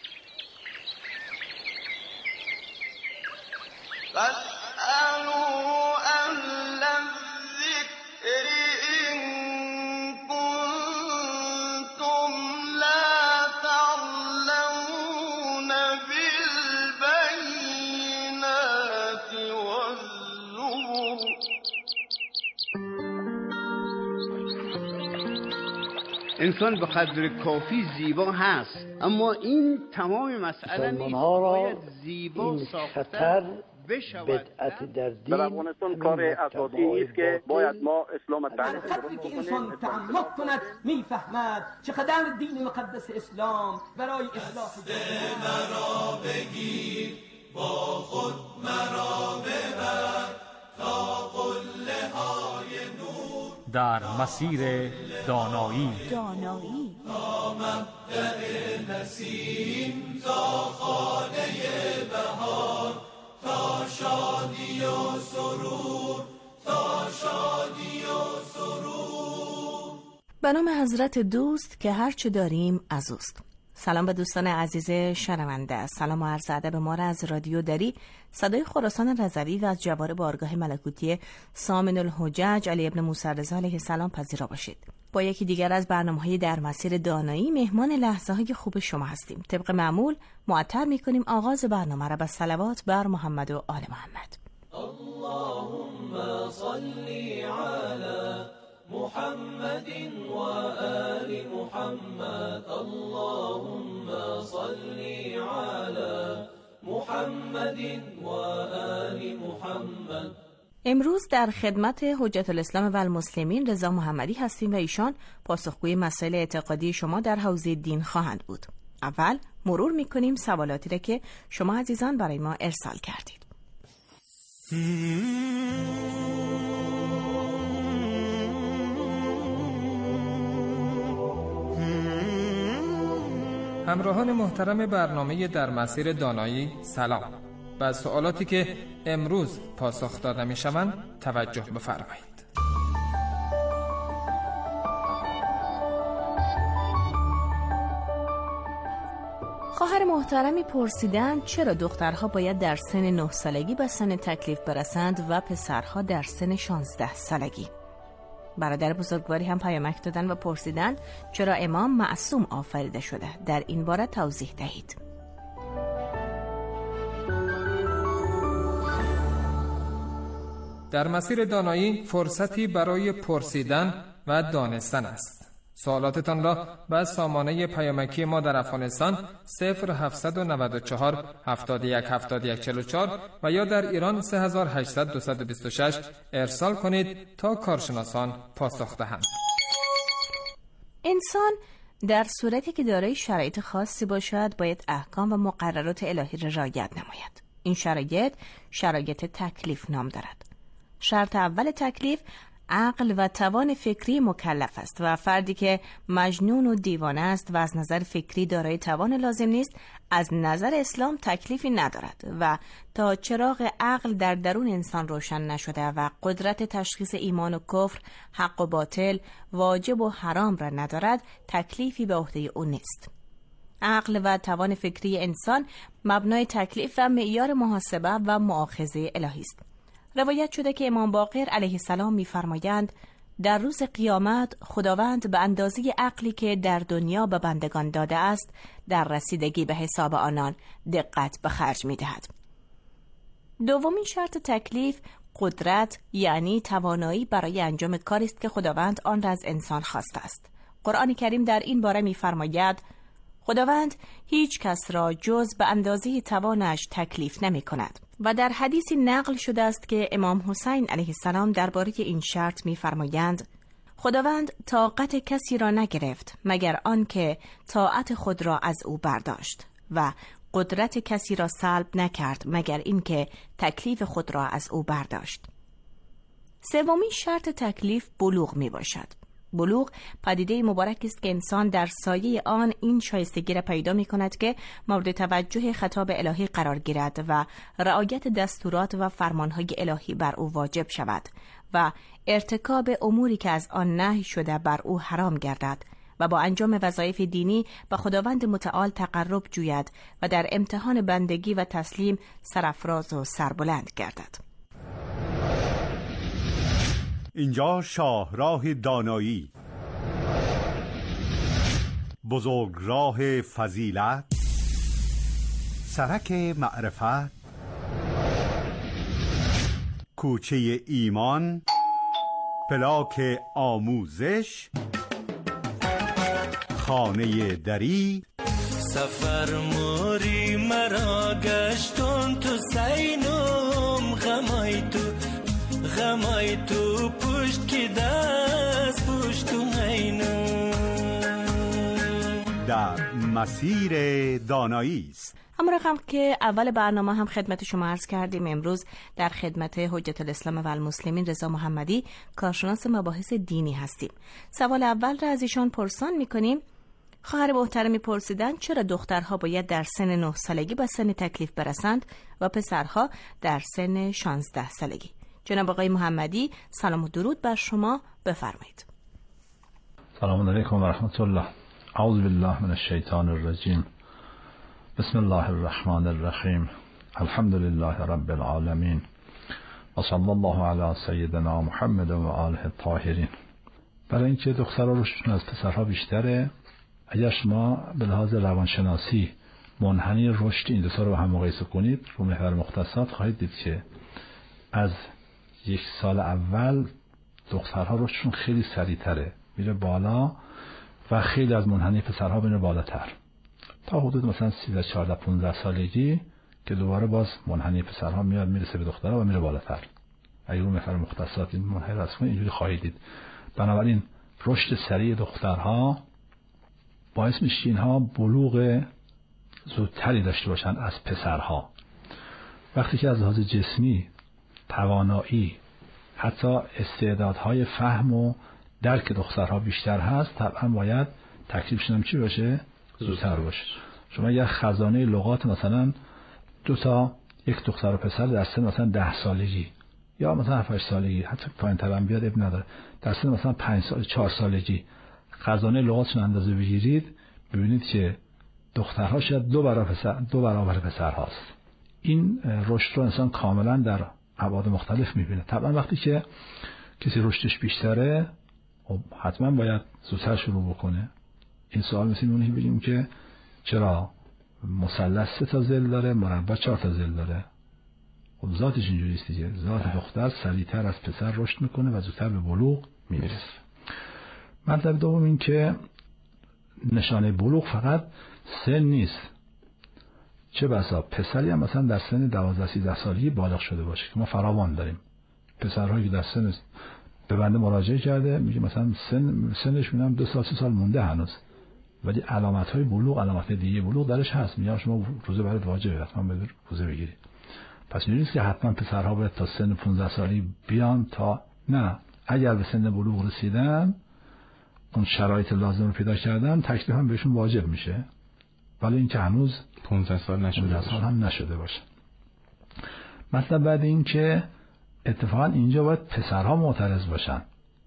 انسان به قدر کافی زیبا هست، اما این تمام مسئله نیست. باید زیبا ساختن بشود. در افغانستان کار اساسی نیست که باید ما اسلام تعریف کنیم. که انسان تعمق کند میفهمد چقدر دین مقدس اسلام برای اصلاح جامعه مرا بگیر، با خود مرا ببر تا قله های نور. در مسیر دانایی دانایی تا مبدأ نسیم، تا خانه بهار، تا شادی و سرور، تا شادی و سرور. به نام حضرت دوست که هرچه داریم از اوست. سلام به دوستان عزیز شنونده. سلام و عرض ادب ما را از رادیو دری صدای خراسان رضوی و از جوار بارگاه ملکوتی سامن الحجج علی ابن موسی رضا علیه السلام پذیرا باشید. با یکی دیگر از برنامه‌های در مسیر دانایی مهمان لحظه‌های خوب شما هستیم. طبق معمول معطر می‌کنیم آغاز برنامه را با صلوات بر محمد و آل محمد. اللهم صل علی محمد و آل محمد. اللهم صل علی محمد و آل محمد. امروز در خدمت حجت الاسلام و المسلمین رضا محمدی هستیم و ایشان پاسخگوی مسائل اعتقادی شما در حوزه دین خواهند بود. اول مرور می‌کنیم سوالاتی را که شما عزیزان برای ما ارسال کردید. همراهان محترم برنامه در مسیر دانایی سلام. و از سوالاتی که امروز پاسخ داده می شوند توجه بفرمایید. خواهر محترمی پرسیدند چرا دخترها باید در سن نه سالگی به سن تکلیف برسند و پسرها در سن شانزده سالگی؟ برادر بزرگواری هم پیامک دادن و پرسیدند چرا امام معصوم آفریده شده؟ در این باره توضیح دهید. در مسیر دانایی فرصتی برای پرسیدن و دانستن است. سوالاتتان را به سامانه پیامکی ما در افغانستان صفر هفتصد و نود و چهار هفتاد و یک هفتاد و یک چهل و چهار و یا در ایران سه هزار و هشتصد دویست و بیست و شش ارسال کنید تا کارشناسان پاسخ دهند. انسان در صورتی که دارای شرایط خاصی باشد باید احکام و مقررات الهی را رعایت نماید. این شرایط شرایط تکلیف نام دارد. شرط اول تکلیف عقل و توان فکری مکلف است و فردی که مجنون و دیوانه است و از نظر فکری دارای توان لازم نیست از نظر اسلام تکلیفی ندارد و تا چراغ عقل در درون انسان روشن نشده و قدرت تشخیص ایمان و کفر، حق و باطل، واجب و حرام را ندارد تکلیفی به عهده او نیست. عقل و توان فکری انسان مبنای تکلیف و معیار محاسبه و مؤاخذه الهی است. روایت شده که امام باقر علیه السلام می‌فرمایند در روز قیامت خداوند به اندازه عقلی که در دنیا به بندگان داده است در رسیدگی به حساب آنان دقت به خرج می‌دهد. دومین شرط تکلیف قدرت یعنی توانایی برای انجام کاری است که خداوند آن را از انسان خواسته است. قرآن کریم در این باره می‌فرماید خداوند هیچ کس را جز به اندازه توانش تکلیف نمی کند و در حدیثی نقل شده است که امام حسین علیه السلام درباره این شرط می فرمایند خداوند طاقت کسی را نگرفت مگر آن که طاعت خود را از او برداشت و قدرت کسی را سلب نکرد مگر این که تکلیف خود را از او برداشت. سومین شرط تکلیف بلوغ می باشد. بلوغ پدیده مبارک است که انسان در سایه آن این شایستگی را پیدا می کند که مورد توجه خطاب الهی قرار گیرد و رعایت دستورات و فرمانهای الهی بر او واجب شود و ارتکاب اموری که از آن نهی شده بر او حرام گردد و با انجام وظایف دینی به خداوند متعال تقرب جوید و در امتحان بندگی و تسلیم سرافراز و سربلند گردد. اینجا شاهراه دانایی، بزرگراه فضیلت، سرک معرفت، کوچه ایمان، پلاک آموزش، خانه دری. سفر موری مرا گشتون تو سینم غمای تو غمای تو پشت که دست پشت تو اینم در مسیر دانایی است. همون رقم که اول برنامه هم خدمت شما عرض کردیم، امروز در خدمت حجت الاسلام و المسلمین رضا محمدی کارشناس مباحث دینی هستیم. سوال اول را از ایشان پرسان میکنیم. خواهر محترمی پرسیدن چرا دخترها باید در سن نه سالگی به سن تکلیف برسند و پسرها در سن شانزده سالگی؟ جناب آقای محمدی سلام و درود بر شما، بفرمایید. سلام علیکم و رحمت الله. اعوذ بالله من الشیطان الرجیم. بسم الله الرحمن الرحیم. الحمد لله رب العالمین و صلی الله علی سیدنا محمد و آله الطاهرین. برای اینکه دخترها رشدشون از پسرها بیشتره، اگر شما به لحاظ روانشناسی منحنی رشد این دو تا رو با هم مقایسه کنید رو محور مختصات، خواهید دید که از یک سال اول دخترها رشدشون خیلی سریعتره، میره بالا و خیلی از منحنی پسرها میره بالاتر تا حدود مثلا سیزده چهارده پانزده سالگی که دوباره باز منحنی پسرها میاد میرسه به دخترها و میره بالاتر. اگه رو محور مختصات این منحنی رو رسم کنید اینجوری خواهید دید. بنابراین رشد سریع دخترها باعث میشه اینها بلوغ زودتری داشته باشن از پسرها. وقتی که از لحاظ جسمی، توانایی، حتی استعدادهای فهم و درک دخترها بیشتر هست، طبعا باید تکلیفشون هم چی باشه؟ زودتر باشه. شما اگر خزانه لغات مثلا دو تا یک دختر و پسر در سن مثلا ده سالگی یا مثلا هفت سالگی، حتی پایین‌تر هم بیاد اب نداره، در سن مثلا پنج سال چهار سالگی خزانه لغاتشون اندازه بگیرید، ببینید که دخترها شاید دو برابر پسر دو برابر پسر هاست. این رشد رو انسان کاملا در ابعاد مختلف میبینه. طبعا وقتی که کسی رشدش بیشتره خب حتما باید زودتر شروع بکنه. این سوال مثل اونی بگیم که چرا مثلث سه تا ضلع داره، مربع چهار تا ضلع داره؟ خب ذاتش اینجوری است دیگه. ذات دختر سریعتر از پسر رشد میکنه و زودتر به بلوغ میرسه. مطلب دوم این که نشانه بلوغ فقط سن نیست. چه بسا پسری هم مثلا در سن دوازده سیزده سالگی بالغ شده باشه که ما فراوان داریم. پسرهایی که در سن به بنده مراجعه کرده میگه مثلا سن سنش میگم دو سال سه سال مونده هنوز، ولی علامت های بلوغ، علامت دیگه بلوغ درش هست. میگم شما روزه برات واجبه حتما بذار روزه بگیری. پس نیست که حتما پسرها باید تا سن پانزده سالی بیان تا نه، اگر به سن بلوغ رسیدن اون شرایط لازم رو پیدا کردن تکلیف هم بهشون واجب میشه، ولی این که هنوز پانزده سال نشده باشه. سال هم نشده باشه. مطلب بعد این که اتفاقا اینجا باید پسرها معترض باشن.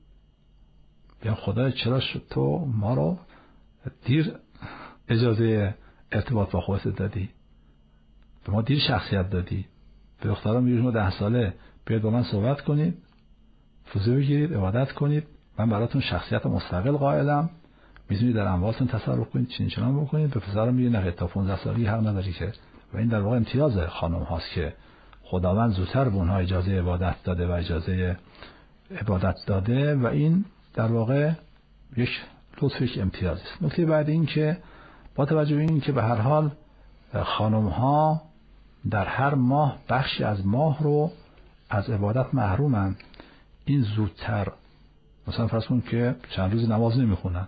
بیا خدای چرا تو ما رو دیر اجازه ارتباط با خودت دادی، به ما دیر شخصیت دادی، به دخترها میگی شما ده ساله بیاید با من صحبت کنید، فوزه بگیرید، عبادت کنید، من براتون شخصیت مستقل قائلم، میتونید در اموالتون تصرف کنید، چین چنان بکنید. به پسرها میگه نه تا پانزده سالگی حق نداری که. و این در واقع امتیاز خانم هاست که خداوند زودتر به اونها اجازه عبادت داده و اجازه عبادت داده و این در واقع یک لطف، یک امتیاز است. نکته بعد این که با توجه به این که به هر حال خانم ها در هر ماه بخشی از ماه رو از عبادت محرومن، این زودتر مثلا فرض کن که چند روز نماز نمیخونن،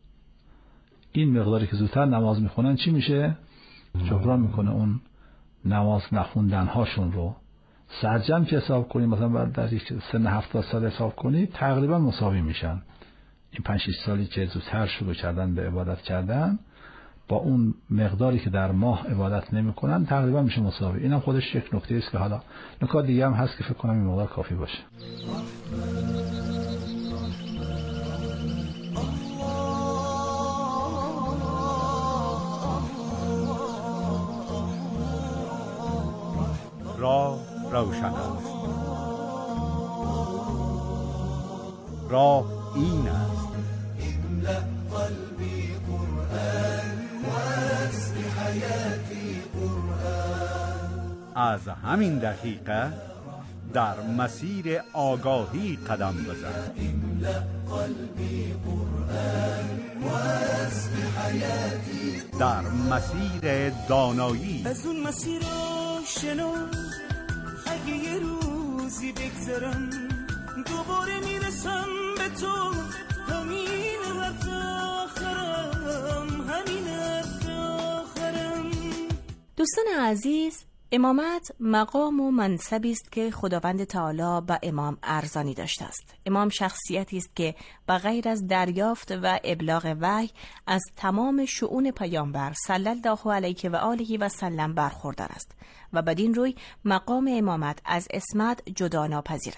این مقداری که زودتر نماز میخونن چی میشه؟ جبران میکنه اون نماز نخوندن هاشون رو. سرجم که حساب کنید مثلا در یک سن هفتاد سال حساب کنید تقریبا مساوی میشن. این پنج شش سالی که زودتر شروع کردن به عبادت کردن با اون مقداری که در ماه عبادت نمیکنن تقریبا میشه مساوی. اینم خودش یک نکته است که حالا نکات دیگه هم هست که فکر کنم این مقدار کافی باشه. راه روشن است. راه این است. املأ قلبی قرآن واسق حیاتی قرآن. از همین دقیقه در مسیر آگاهی قدم بزن. املأ قلبی قرآن واسق حیاتی. در مسیر دانایی. از اون مسیر شنو اگه یه روزی بگذرم دوباره میرسم به تو، همین حرف آخرم، همین حرف آخرم. دوستان عزیز، امامت مقام و منصبی است که خداوند تعالی به امام ارزانی داشته است. امام شخصیتی است که به غیر از دریافت و ابلاغ وحی از تمام شؤون پیامبر صلی الله علیه و آله و سلم برخوردار است و بدین روی مقام امامت از عصمت جدا ناپذیر است،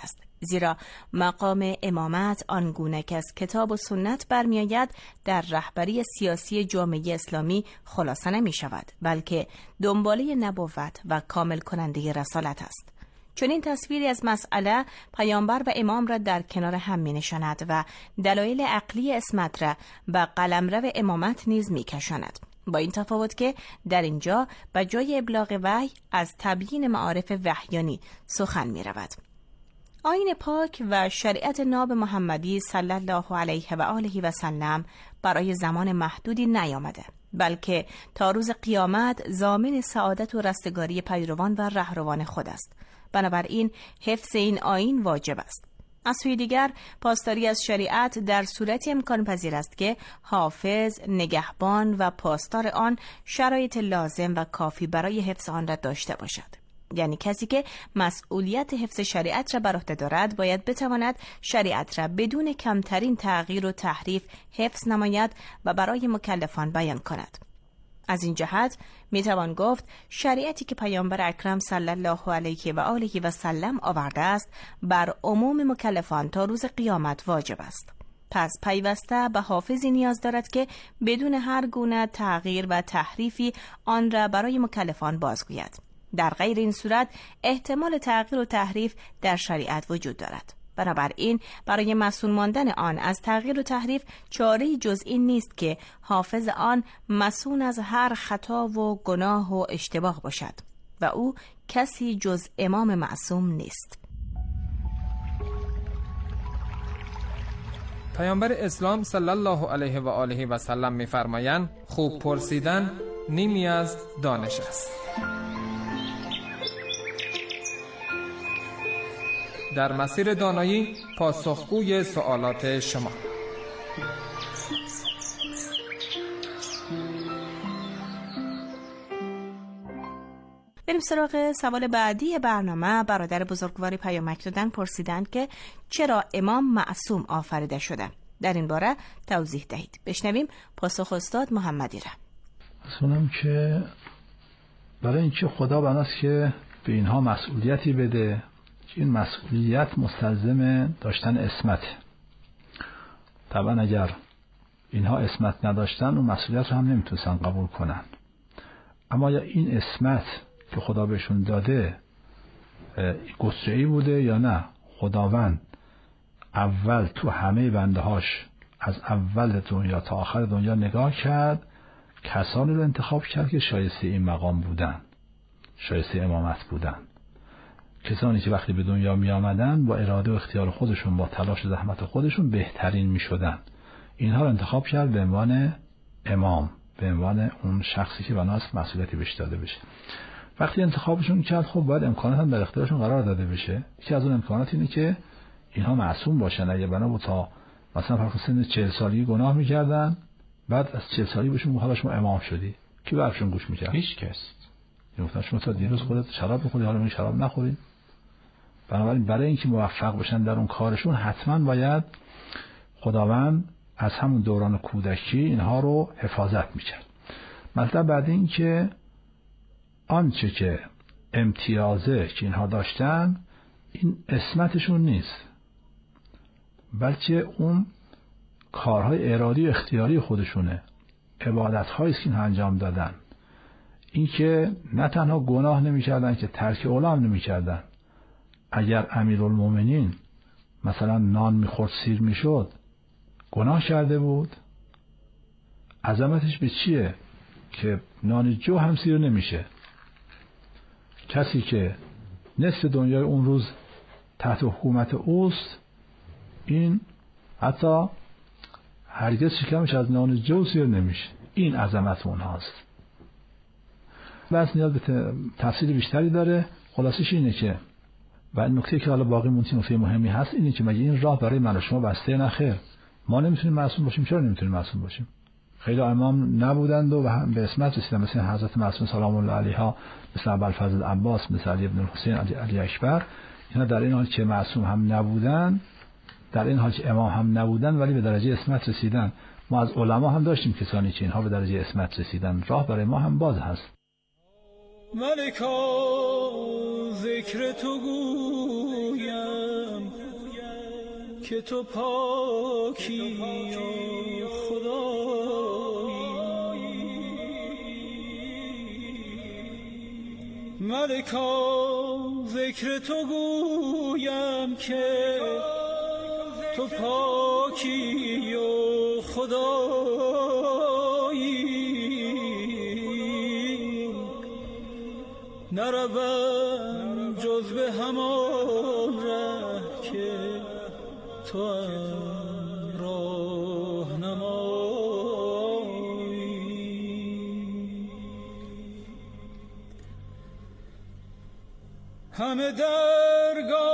زیرا مقام امامت آنگونه که از کتاب و سنت برمیآید در رهبری سیاسی جامعه اسلامی خلاصه نمی شود، بلکه دنباله نبوت و کامل کننده رسالت است. چون این تصویری از مسئله پیامبر و امام را در کنار هم می نشاند و دلایل عقلی عصمت را به قلمرو امامت نیز می کشاند، با این تفاوت که در اینجا به جای ابلاغ وحی از تبیین معارف وحیانی سخن می رود. آیین پاک و شریعت ناب محمدی صلی الله علیه و آله و سلم برای زمان محدودی نیامده، بلکه تا روز قیامت ضامن سعادت و رستگاری پیروان و رهروان خود است. بنابراین حفظ این آیین واجب است. از سوی دیگر پاسداری از شریعت در صورتی امکان پذیر است که حافظ، نگهبان و پاسدار آن شرایط لازم و کافی برای حفظ آن را داشته باشد. یعنی کسی که مسئولیت حفظ شریعت را بر عهده دارد باید بتواند شریعت را بدون کمترین تغییر و تحریف حفظ نماید و برای مکلفان بیان کند. از این جهت میتوان گفت شریعتی که پیامبر اکرم صلی الله علیه و آله و سلم آورده است بر عموم مکلفان تا روز قیامت واجب است. پس پیوسته به حافظی نیاز دارد که بدون هر گونه تغییر و تحریفی آن را برای مکلفان بازگوید. در غیر این صورت احتمال تغییر و تحریف در شریعت وجود دارد. بنابراین برای مسئول ماندن آن از تغییر و تحریف چاره‌ای جز این نیست که حافظ آن مسئول از هر خطا و گناه و اشتباه باشد و او کسی جز امام معصوم نیست. پیامبر اسلام صلی الله علیه و آله و سلم می‌فرمایند خوب پرسیدن نیمی از دانش است. در مسیر دانایی پاسخگوی سوالات شما. بریم سراغ سوال بعدی برنامه. برادر بزرگواری پیامک دادن پرسیدند که چرا امام معصوم آفریده شده؟ در این باره توضیح دهید. بشنویم پاسخ استاد محمدی را. اصلا که برای اینکه خدا بناست که به اینها مسئولیتی بده، این مسئولیت مستلزم داشتن عصمت. طبعا اگر اینها عصمت نداشتن اون مسئولیت رو هم نمیتونستن قبول کنن. اما یا این عصمت که خدا بهشون داده گستره‌ای بوده یا نه، خداوند اول تو همه بندهاش از اول دنیا تا آخر دنیا نگاه کرد، کسانی رو انتخاب کرد که شایسته این مقام بودن، شایسته امامت بودن. کسانی که وقتی به دنیا می آمدن با اراده و اختیار خودشون، با تلاش و زحمت خودشون بهترین می شدن. اینها رو انتخاب کرد به عنوان امام، به عنوان اون شخصی که بناست مسئولیتی بهش داده بشه. وقتی انتخابشون کرد خب باید امکانات هم در اختیارشون قرار داده بشه. یکی از اون امکانات اینه که اینها معصوم باشن. اگه بنا بود تا مثلا فرض سن چهل سالگی گناه می‌کردن، بعد از چهل سالگی بهشون حالا شما امام شدی، کی براشون گوش می‌کرد؟ هیچ کس. گفتن شما تا دیروز خودت شراب بخوری، حالا می شراب نخوری. بنابراین برای اینکه موفق بشن در اون کارشون حتما باید خداوند از همون دوران کودکی اینها رو حفاظت می‌کرد. مطلب بعد این که آنچه که امتیازه که اینها داشتن این عصمتشون نیست، بلکه اون کارهای ارادی و اختیاری خودشونه، عبادت‌هایی که اینها انجام دادن. این که نه تنها گناه نمی‌کردن که ترک اولا هم نمی‌کردن. اگر امیرالمومنین مثلا نان می‌خورد سیر می‌شد، گناه کرده بود. عظمتش به چیه که نان جو هم سیر نمیشه؟ کسی که نصف دنیای اون روز تحت حکومت اوست، این حتی هرگز شکمش از نان جو سیر نمیشه. این عظمت اونهاست. بس نیاز به تفصیل بیشتری داره. خلاصش اینه که و نکته که حالا باقی مونتی نکته مهمی هست اینه که مگه این راه برای من و شما بسته؟ نه خیر. ما نمیتونیم معصوم باشیم. چرا نمیتونیم معصوم باشیم؟ خیلی امام نبودند و هم به اسمت رسیدن، مثل حضرت معصوم سلام الله علیها، مثل ابوالفضل عباس، مثل علی ابن الحسین، علی, علی اکبر. اینا در این حال که معصوم هم نبودن، در این حال که امام هم نبودن، ولی به درجه اسمت رسیدن. ما از علما هم داشتیم کسانی که اینها به درجه اسمت رسیدن. راه برای ما هم باز هست. ملکا ذکر تو گویم که تو پاکی خدایی. ملکا ذکر تو گویم که تو پاکی و خدایی. نروم جز به همان ره که تو هم راهنمایی. همه درگاه